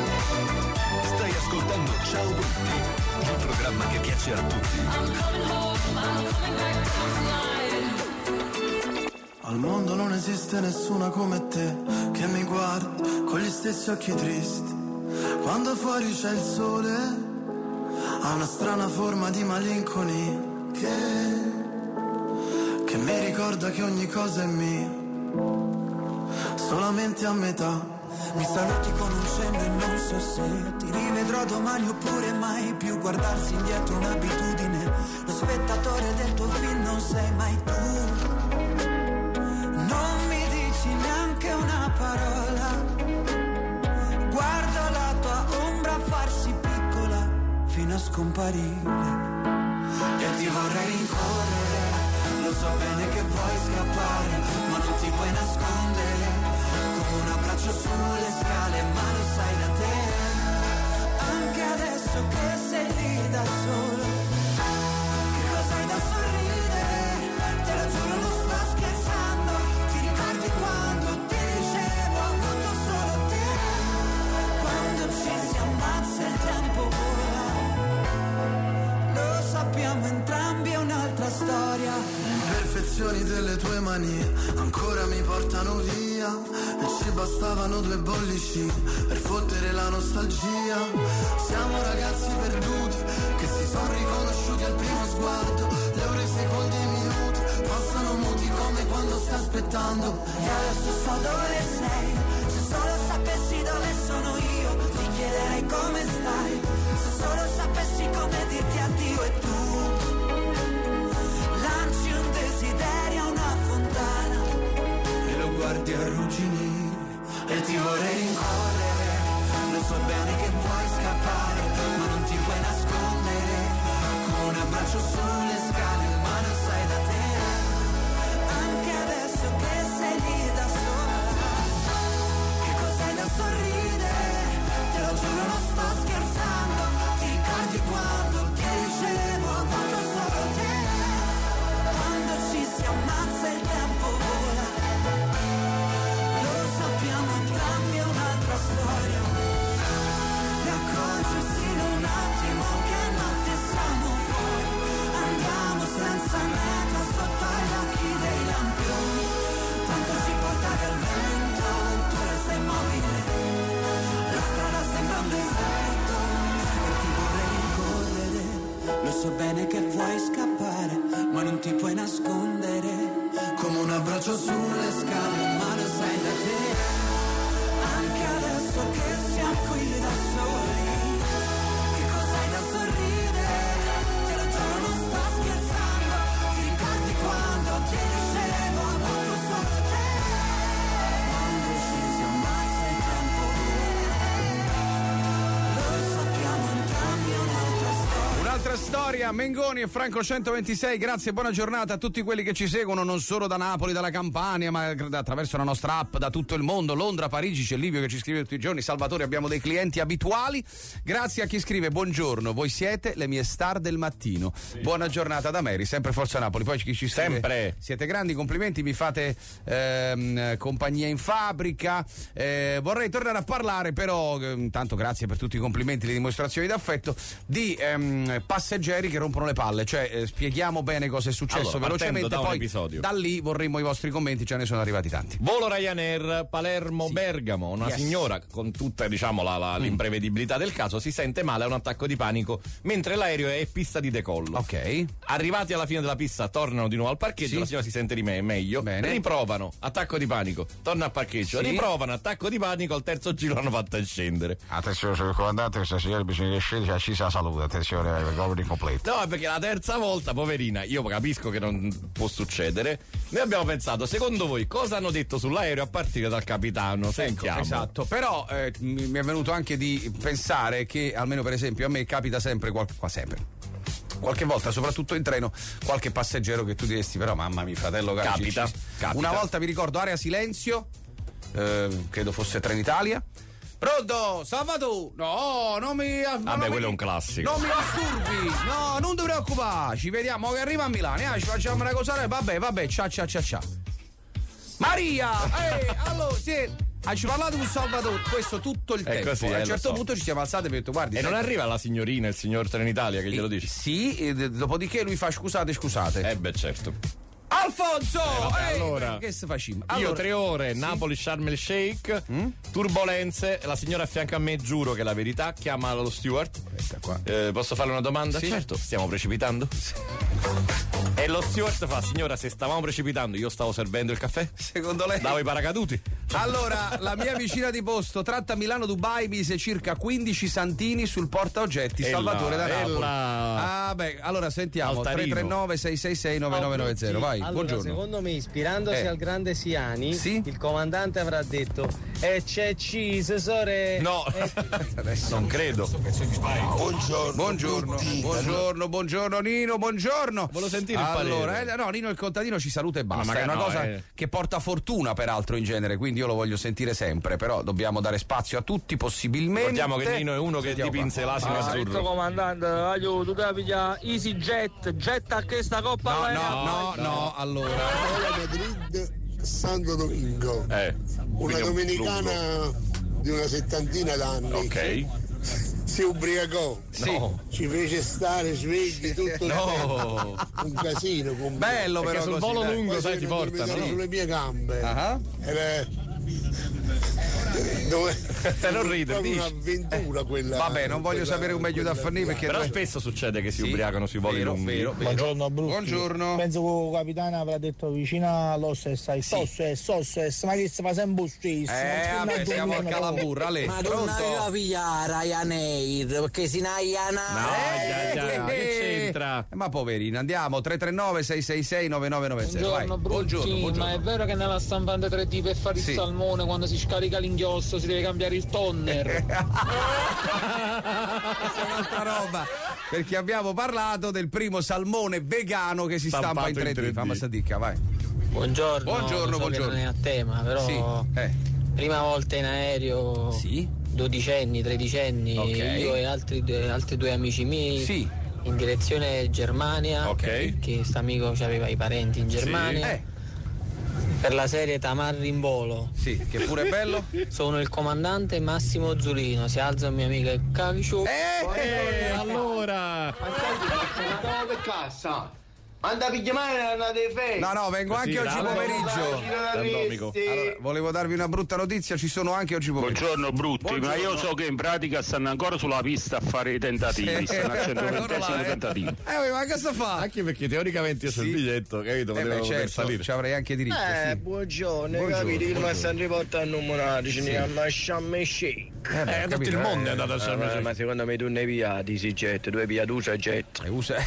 Stai ascoltando Ciao Brutti, il programma che piace a tutti. Al mondo non esiste nessuna come te che mi guarda con gli stessi occhi tristi. Quando fuori c'è il sole, ha una strana forma di malinconia che, che mi ricorda che ogni cosa è mia, solamente a metà. Mi saluti con un cenno e non so se ti rivedrò domani oppure mai più. Guardarsi indietro è un'abitudine, lo spettatore del tuo film non sei mai tu. Non mi dici neanche una parola, guardo la tua ombra farsi piccola fino a scomparire. E ti vorrei rincorrere, lo so bene che vuoi scappare, ma non ti puoi nascondere, come un abbraccio sulle scale, ma lo sai da te. Anche adesso adesso che sei lì da solo? Che cos'hai da sorridere? Te lo giuro non sto scherzando. Ti ricordi quando ti dicevo ho avuto solo te? Quando ci si ammazza il tempo vola. Lo sappiamo entrambi, è un'altra storia. Imperfezioni delle tue manie ancora mi portano via, e ci bastavano due bollicine per fottere la nostalgia. Siamo ragazzi perduti che si sono riconosciuti al primo sguardo. Le ore, i secondi, i minuti passano muti come quando stai aspettando. E adesso so dove sei, se solo sapessi dove sono io ti chiederei come stai. Se solo sapessi come dirti addio e tu lanci un desiderio a una fontana e lo guardi arrugginire e ti vorrei rincorrere. Lo so bene che vuoi scappare ma non ti puoi nascondere, con un abbraccio sulle scale ma non sai da te. anche adesso che sei lì da sola. Che cos'hai da sorridere? Te lo giuro non sto scherzando. Ti ricordi quando ti dicevo ho avuto solo te? Quando ci si ammazza il tempo vola. Lo sappiamo entrambi, è un'altra storia. E accorgersi in un attimo che notte siamo fuori. Andiamo senza meta sotto agli occhi dei lampioni. Tanto ci porta via il vento, tu resta immobile. La strada sembra un deserto e ti vorrei rincorrere. Lo so bene che vuoi scappare ma non ti puoi nascondere, come un abbraccio sulle scale ma lo sai da te. Anche adesso che siamo qui da soli. Che cos'hai da sorridere? Te lo giuro non sto scherzando. Ti ricordi quando ti dicevo ho avuto solo te? Quando ci si ammazza il tempo lo sappiamo entrambi, è un'altra storia. Un'altra storia, Mengoni e Franco centoventisei, grazie e buona giornata a tutti quelli che ci seguono non solo da Napoli, dalla Campania, ma attraverso la nostra app da tutto il mondo, Londra, Parigi, c'è Livio che ci scrive tutti i giorni, Salvatore, abbiamo dei clienti abituali, grazie a chi scrive buongiorno, voi siete le mie star del mattino, sì. Buona giornata da Mary, sempre Forza Napoli, poi chi ci scrive, sempre. Siete grandi, complimenti, mi fate ehm, compagnia in fabbrica, eh, vorrei tornare a parlare però, eh, intanto grazie per tutti i complimenti, le dimostrazioni d'affetto, di ehm, passeggeri che rompono le palle, cioè eh, spieghiamo bene cosa è successo allora, velocemente, da un poi episodio. Da lì vorremmo i vostri commenti, ce ne sono arrivati tanti. Volo Ryanair Palermo-Bergamo, una Yes. signora con tutta diciamo la, la, Mm. l'imprevedibilità del caso si sente male, ha un attacco di panico mentre l'aereo è pista di decollo. Ok. Arrivati alla fine della pista tornano di nuovo al parcheggio, Sì. la signora si sente di me meglio, Bene. riprovano, attacco di panico, torna al parcheggio, Sì. riprovano, attacco di panico, al terzo giro l'hanno fatta scendere. Attenzione, signor comandante, questa signora bisogna che scende, c'è accesa la salute, attenzione, recovery complete. No, perché la terza volta, poverina, io capisco che non può succedere. Noi abbiamo pensato, secondo voi cosa hanno detto sull'aereo a partire dal capitano? Sentiamo. Ecco, esatto, però eh, mi mi è venuto anche di pensare che almeno per esempio a me capita sempre qual- qua sempre. Qualche volta, soprattutto in treno, qualche passeggero che tu diresti, però mamma mia, fratello, Capita, ci- ci- capita. Una volta mi ricordo area silenzio, eh, credo fosse Trenitalia. Pronto, Salvatore? No, non mi. Vabbè, non quello mi- è un classico. Non mi disturbi, no, non ti preoccupare, ci vediamo che arriva a Milano, eh, ci facciamo una cosa, vabbè, vabbè, ciao ciao ciao ciao. Maria, eh, allora, sì. Ah, ci parlate con Salvatore, questo tutto il È tempo. così, a eh, un lo certo so. punto ci siamo alzati e abbiamo detto, guardi. E non senti- arriva la signorina, il signor Trenitalia che glielo dice? Sì, e d- dopodiché lui fa scusate, scusate. Eh beh, certo. Alfonso! vabbè, eh, allora, che se facciamo? Io Allora, tre ore, sì. Napoli Sharm el Sheikh, turbolenze, la signora a fianco a me, giuro che è la verità, chiama lo steward. Aspetta qua. Eh, posso farle una domanda? Sì. Certo, stiamo precipitando? E lo steward fa, signora, se stavamo precipitando, io stavo servendo il caffè? Secondo lei? Davo i paracaduti. Allora, la mia vicina di posto tratta Milano-Dubai mise circa quindici santini sul porta oggetti E Salvatore là, da e Napoli. là. Ah, beh, allora sentiamo. Altarino. tre tre nove sei sei sei nove nove nove zero, vai, Allora, buongiorno. secondo me, ispirandosi Eh. al grande Siani, Sì? il comandante avrà detto: E c'è cheese, sore. No, non credo. Buongiorno, buongiorno, buongiorno, buongiorno Nino, buongiorno. Volevo sentire il allora, parere. eh, no, Nino il contadino ci saluta e basta. Ma È magari una no, cosa eh. che porta fortuna, peraltro, in genere. Quindi quindi io lo voglio sentire sempre, però dobbiamo dare spazio a tutti possibilmente. Ricordiamo che Nino è uno che Sentiamo dipinse qua. l'asino Ah, azzurro. Comandante, aiuto, tu devi pigliare EasyJet, getta questa coppa No, aerea. no, no, no, allora. Madrid, Santo Domingo. Eh, una quindi un domenicana di una settantina d'anni. Ok. Si ubriacò, Sì. ci fece stare svegli tutto No. un casino con Bello Perché però sul così, volo dai. lungo, Poi sai, se ti ne portano. dormivano sulle mie gambe. Ah. Era dove Te non ride, proprio dici. un'avventura quella. Vabbè, non voglio quella- sapere un meglio da quella- Fanny perché Però noi- spesso succede che si Sì, ubriacano sui voli vero, lunghi. vero, vero. Buongiorno Brutti. Buongiorno. Penso che il capitano avrà detto vicino all'osso e sai, sosso e sosso e ma che si fa sempre lo stesso. Eh, vabbè, siamo al calamburra, lei. Ma tu non avevi pigliare Ryanair perché si naiana. No, già, già, che c'entra? Eh, Ma poverino, andiamo tre tre nove sei sei sei nove nove nove zero. Vai. Buongiorno Brutti, Buongiorno, buongiorno. ma è vero che nella stampante tre D per fare Sì. il salmone quando si scarica l'inchiostro si deve cambiare il tonner? Questa è un'altra roba, perché abbiamo parlato del primo salmone vegano che si stampa Stampato in tre D. in tre D. Fammi Sadica, vai. Buongiorno, Buongiorno, lo so buongiorno. che non è a tema, però Sì, eh. prima volta in aereo, Sì. dodicenni, tredicenni, Ok. io e altri, due- altri due amici miei Sì. in direzione Germania, Ok. che sto amico aveva i parenti in Germania. Eh, Per la serie Tamarri in volo. sì, che pure è bello. Sono il comandante Massimo Zurino, si alza un mio amico e calcio. Eh, allora. che cassa? Anda a pigliare una dei fei. No, no, vengo Così, anche oggi dai, pomeriggio. Randomico. Allora, volevo darvi una brutta notizia, ci sono anche oggi pomeriggio. Buongiorno Brutti, Buongiorno. ma io so che in pratica stanno ancora sulla pista a fare i tentativi, Sì. stanno al Ancora centoventesimo là, eh. tentativo. Eh, ma cosa fa? Anche perché teoricamente io sul Sì. biglietto, capito? Eh Potevo beh, poter certo, salire. ci avrei anche diritto, Eh, sì. buongiorno, Buongiorno, capito? Il buongiorno. ma stanno riportando numerato, ce Sì. ne chiama Sciamme Shake. Eh, beh, Eh, tutto capito, il mondo eh, è andato a Eh, Sharm el ma, Sheikh. ma secondo me tu ne hai pigliati EasyJet, tu hai pigliato EasyJet. Eh, usa-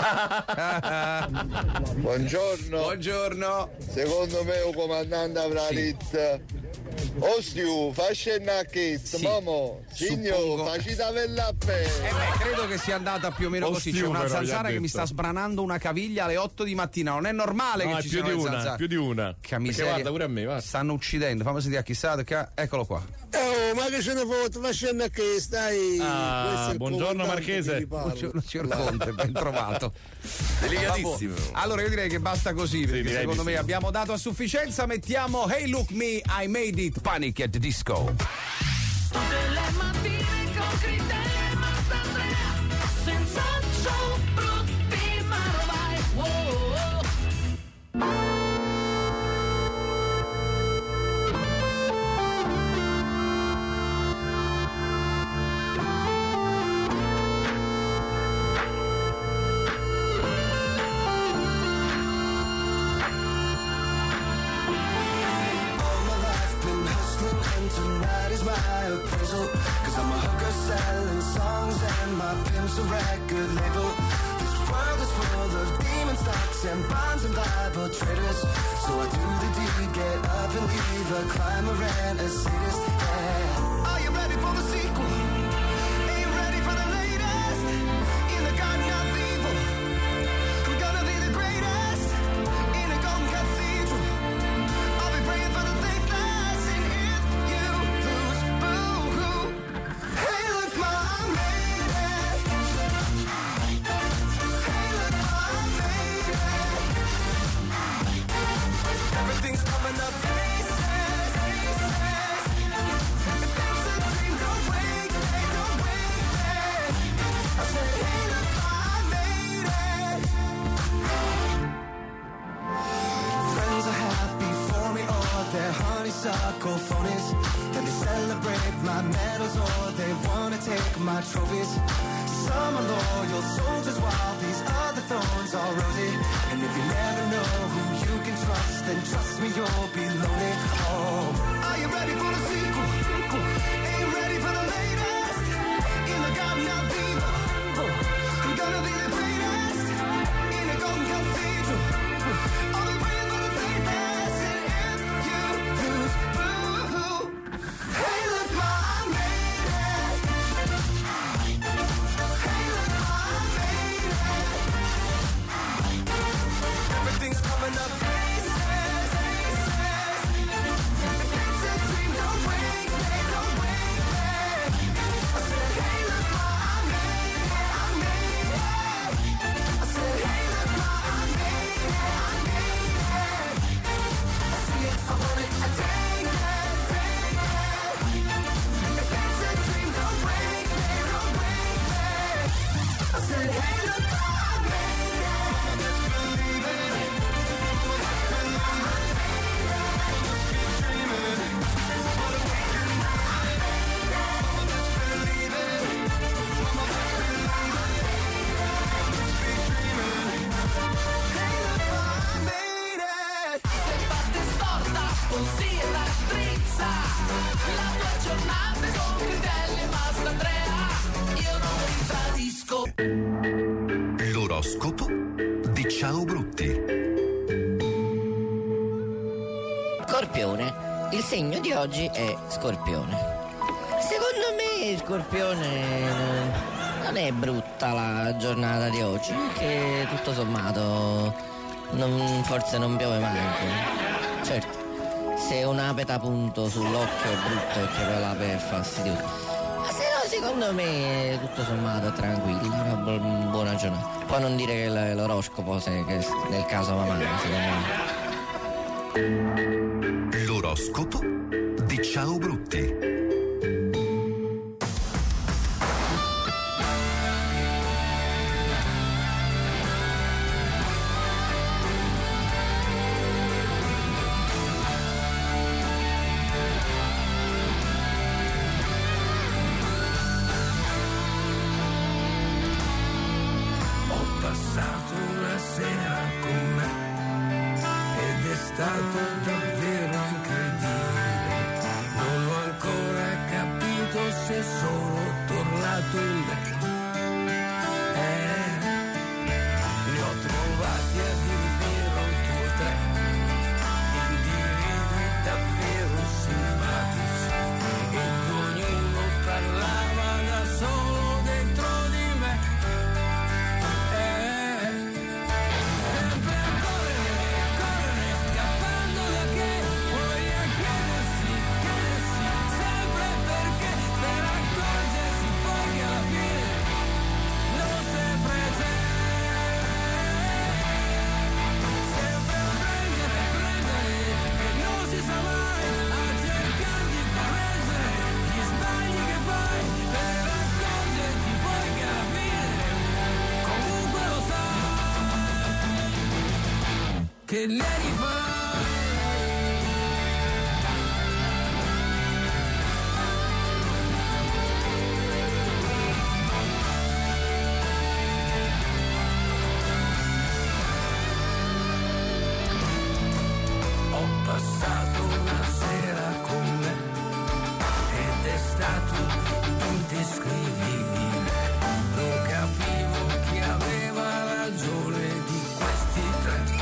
Buongiorno. Buongiorno. Secondo me il comandante avrà Sì. detto Ostiu, fa scena che Sì. Momo, signor, Suppongo. facci da vellappe. Eh beh, credo che sia andata più o meno così. C'è Ostiu, una però, gli ha zanzara che mi detto. sta sbranando una caviglia alle otto di mattina. Non è normale No, che è ci più siano di le una, zanzare. più di una. Che Perché miseria. guarda pure a me, va. Stanno uccidendo. Fammi sentire a chi sta. che- Eccolo qua. Oh, ma che ce ne fotte, fa scena che stai. Ah, Questo è il buongiorno, comandante Marchese. che vi parla. Buongiorno, signor Conte, ben trovato. Delicatissimo. Vabbè. Allora io direi che basta così, perché direi secondo di me sì. abbiamo dato a sufficienza. Mettiamo Hey Look Me, I Made It, Panic at the Disco. Tutte le mattine con Criteria e Mastandrea, senza show brutti ma lo vai, wow. All my life been hustling and tonight is my appraisal. Cause I'm a hooker selling songs and my pimp's a record label. This world is full of demon stocks and bonds and Bible traders. So I do the deed, get up and leave a climber and a sadist. Yeah. Are you ready for the sequel? Ain't ready for the latest? In the garden of evil, I'm gonna be the greatest. In a golden cathedral, I'll be praying for the faithless, and if you lose, boo-hoo. Hey, look, Ma, I made it. Hey, look, Ma, I made it. Everything's coming up pieces, pieces. If it's a dream, don't wait, hey, don't wait, hey. I said, hey, look, Ma, I made it. Friends are happy for me, or they're honeysuckle phonies. And they celebrate my medals, or they wanna take my trophies. Some are loyal soldiers, while these other thorns are rosy. And if you never know who you can trust, then trust me, you'll be lonely. Oh, are you ready for the sequel? Ain't ready for the latest. In the garden of evil, I'm gonna be the greatest. In a golden cathedral, I'll be praying for the faithless, and if you lose, boo-hoo. Hey, look, Ma, I made it. Hey, look, Ma, I made it. Everything's coming up pieces, pieces. If it's a Ciao Brutti. Scorpione. Il segno di oggi è Scorpione. Secondo me il Scorpione non è brutta la giornata di oggi, perché tutto sommato non, forse non piove manco. Certo, se un'ape appunto sull'occhio è brutto perché poi l'ape è fastidiosa. Ma se no, secondo me tutto sommato è tranquillo, una bu- buona giornata. Puoi non dire che l- l'oroscopo, se, che nel caso va male, secondo me. L'oroscopo di Ciao Brutti. Che ne rifai? Ho passato una sera con me ed è stato indescrivibile. Non capivo chi aveva ragione di questi tre.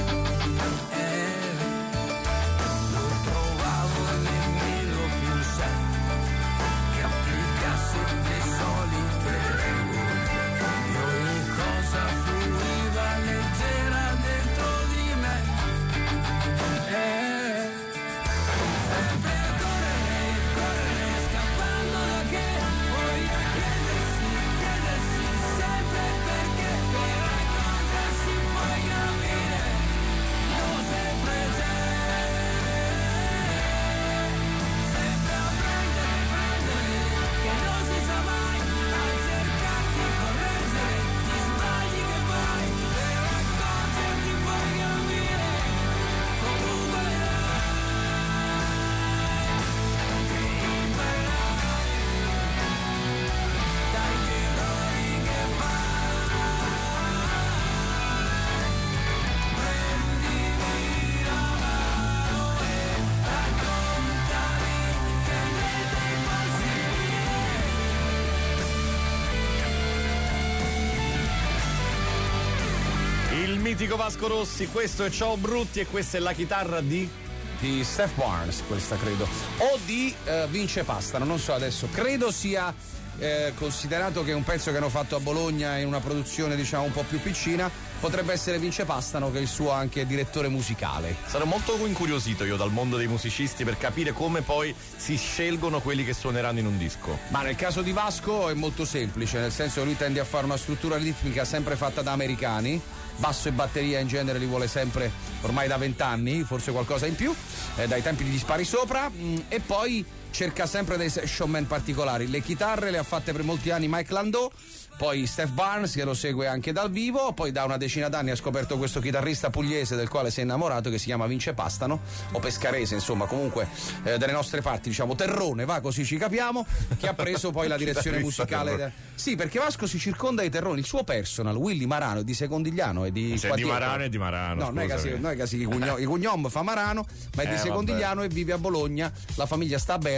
Mitico Vasco Rossi, questo è Ciao Brutti e questa è la chitarra di di Steph Barnes, questa credo, o di uh, Vince Pastano, non so adesso, credo sia eh, considerato che è un pezzo che hanno fatto a Bologna in una produzione diciamo un po' più piccina, potrebbe essere Vince Pastano che è il suo anche direttore musicale. Sarò molto incuriosito io dal mondo dei musicisti per capire come poi si scelgono quelli che suoneranno in un disco. Ma nel caso di Vasco è molto semplice, nel senso che lui tende a fare una struttura ritmica sempre fatta da americani, basso e batteria in genere li vuole sempre ormai da vent'anni, forse qualcosa in più, eh, dai tempi di Spari Sopra, mh, e poi cerca sempre dei showman particolari. Le chitarre le ha fatte per molti anni Mike Landau, poi Steph Barnes che lo segue anche dal vivo, poi da una decina d'anni ha scoperto questo chitarrista pugliese del quale si è innamorato, che si chiama Vince Pastano, o pescarese insomma, comunque eh, dalle nostre parti diciamo terrone, va, così ci capiamo, che ha preso poi la direzione musicale da... sì, perché Vasco si circonda di terroni, il suo personal Willy Marano è di Secondigliano e di se è di Marano è di Marano, no, non è che, non è che si, i cugnom fa Marano, ma è eh, di Secondigliano vabbè. E vive a Bologna, la famiglia sta a Bergamo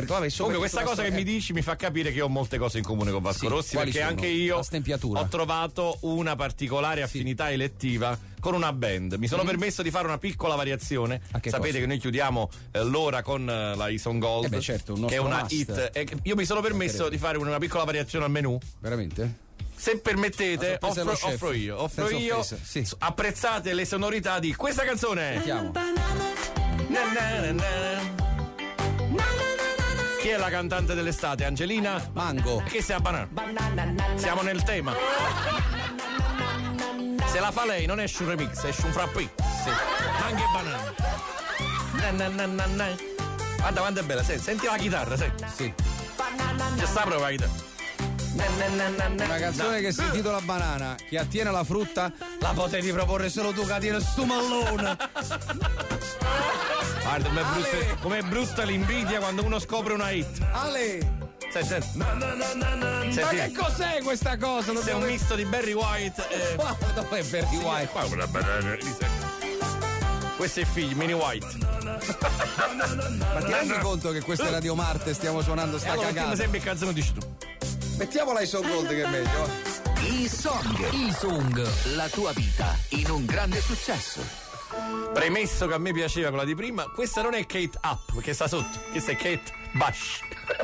certo, vabbè, comunque questa cosa che mi dici mi fa capire che ho molte cose in comune con Vasco Sì, Rossi, quali perché sono? anche io La stempiatura. ho trovato una particolare affinità elettiva con una band. Mi sono Mm. permesso di fare una piccola variazione. che Sapete cosa? che noi chiudiamo eh, l'ora con eh, la Ison Gold, Eh beh, certo, un che è nostro una must. hit. E io mi sono permesso credo. di fare una piccola variazione al menù. Veramente? Se permettete, A sorpresa offro, dello chef. offro io, offro Senza io. offesa, sì. Apprezzate le sonorità di questa canzone. Sentiamo. Na, na, na, na. Chi è la cantante dell'estate? Angelina Mango. Che sia banana. Siamo nel tema. Se la fa lei non esce un remix, esce un frappì. Sì. Mango e banana. Na, na, na, na, na. Guarda quanto è bella, senti, senti la chitarra, senti. Sì. C'è sta proprio la chitarra. Na, na, na, na, na. Una canzone No. che si intitola Banana, che attiene la frutta, la potevi proporre solo tu che tieni stu mallone. Guarda com'è brutta, com'è brutta l'invidia quando uno scopre una hit. Ale! Senti, senti. Ma Senti. che cos'è questa cosa? Questo è un misto di Barry White e... Dov'è Barry White? Qua una banana. Questo è il figlio, Mini White. Ma ti rendi conto che questa è Radio Marte, stiamo suonando sta Allora mettiamo cagata? sempre il canzone dici tu. Mettiamola i Son Gold che è meglio. I Song. I Song. La tua vita in un grande successo. Premesso che a me piaceva quella di prima, questa non è Kate Up, perché sta sotto. Questa è Kate Bush.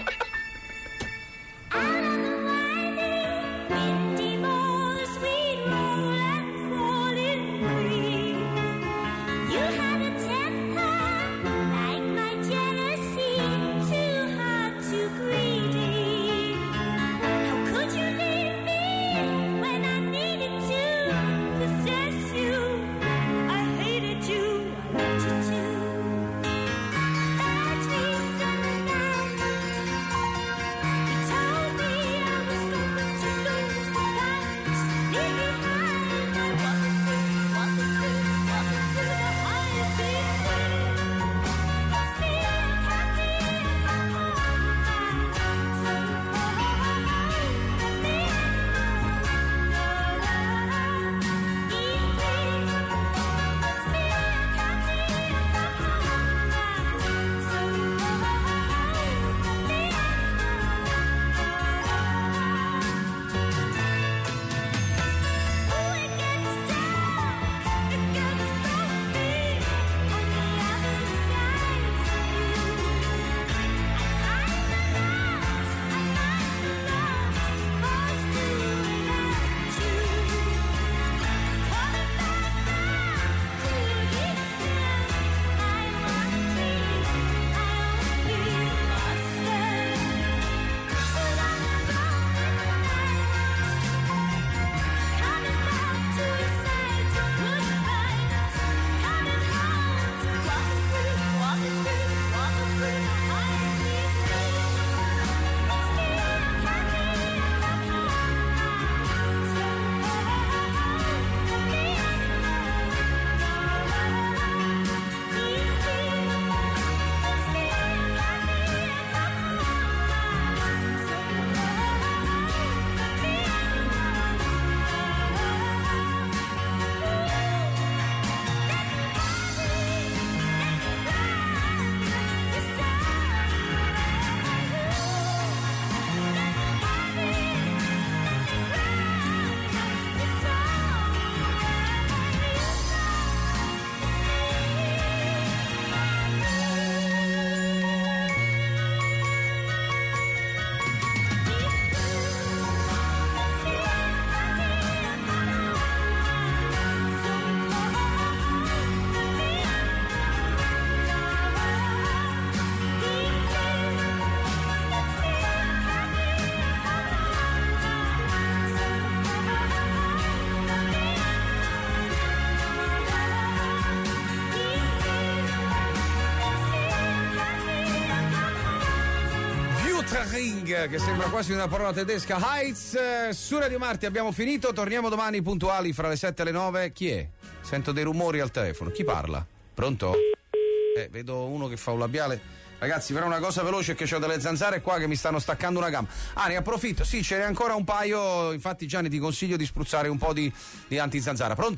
Ring, che sembra quasi una parola tedesca. Heights, eh, su Radio Marti abbiamo finito, torniamo domani puntuali fra le sette e le nove. Chi è? Sento dei rumori al telefono. Chi parla? Pronto? Eh, vedo uno che fa un labiale. Ragazzi, però una cosa veloce è che ho delle zanzare qua che mi stanno staccando una gamba. Ah, ne approfitto. Sì, ce n'è ancora un paio. Infatti, Gianni, ti consiglio di spruzzare un po' di, di antizanzara. Pronto?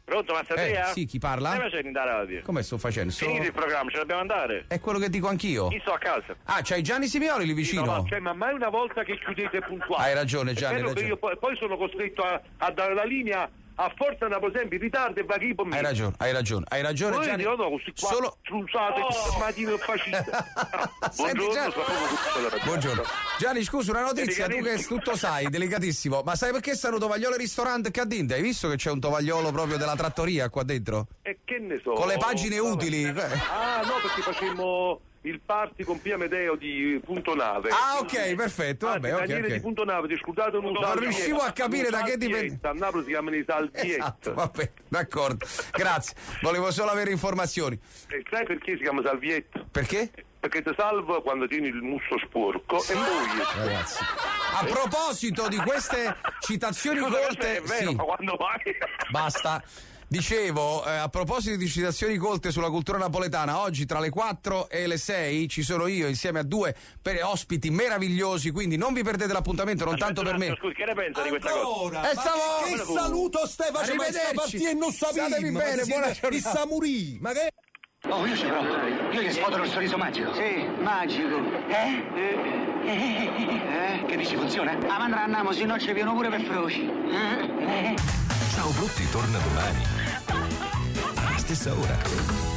Pronto, Massadria? Eh, sì, chi parla? Stai facendo in da radio? Come sto facendo? Sto... Finito il programma, ce dobbiamo andare? È quello che dico anch'io. Io sto a casa. Ah, c'hai Gianni Simioli lì vicino? No, no, cioè, ma mai una volta che chiudete puntuale? Hai ragione, Gianni, È vero hai che ragione. io poi, poi sono costretto a, a dare la linea a forza da per esempio in ritardo e va chi per me. Hai ragione, hai ragione, hai ragione, Voi Gianni. io no, questi qua Solo... strunzate, Oh! matino e fascista. Senti, Buongiorno, Gianni... sono Buongiorno. Gianni, scusa, una notizia, tu che Delicatissimo. tutto sai, delicatissimo. Ma sai perché stanno Tovagliolo ristorante qua dentro? Hai visto che c'è un tovagliolo proprio della trattoria qua dentro? E che ne so? Con le pagine utili. Ah, no, perché facemmo il party con Pia Medeo di Punto Nave. Ah, ok, perfetto, vabbè, ok, Daniele ok. di Punto Nave, ti scusate, non Non riuscivo a capire da che dipende. A Napoli si chiamano i salviette. Esatto, vabbè, d'accordo. Grazie. Volevo solo avere informazioni. E sai perché si chiama salvietto? Perché? Perché ti salvo quando tieni il musso sporco e poi... Ragazzi, a proposito di queste citazioni Scusa, colte, è vero, sì, ma quando vai? basta. Dicevo, eh, a proposito di citazioni colte sulla cultura napoletana, oggi tra le quattro e le sei ci sono io insieme a due per ospiti meravigliosi, quindi non vi perdete l'appuntamento, non tanto per me. Scusi, che ne pensa di questa cosa? E stavo... Che saluto stai facendo questa partita e non sapevi? Statevi bene, buona Il giornata. Samurì, ma che... Oh, io ci provo. Io gli sfodero il sorriso magico. Sì, magico. Eh? Eh? Che dici, funziona? Ah, ma andranno, se no ci viene pure per froci. Eh? Ciao Brutti torna domani alla stessa ora.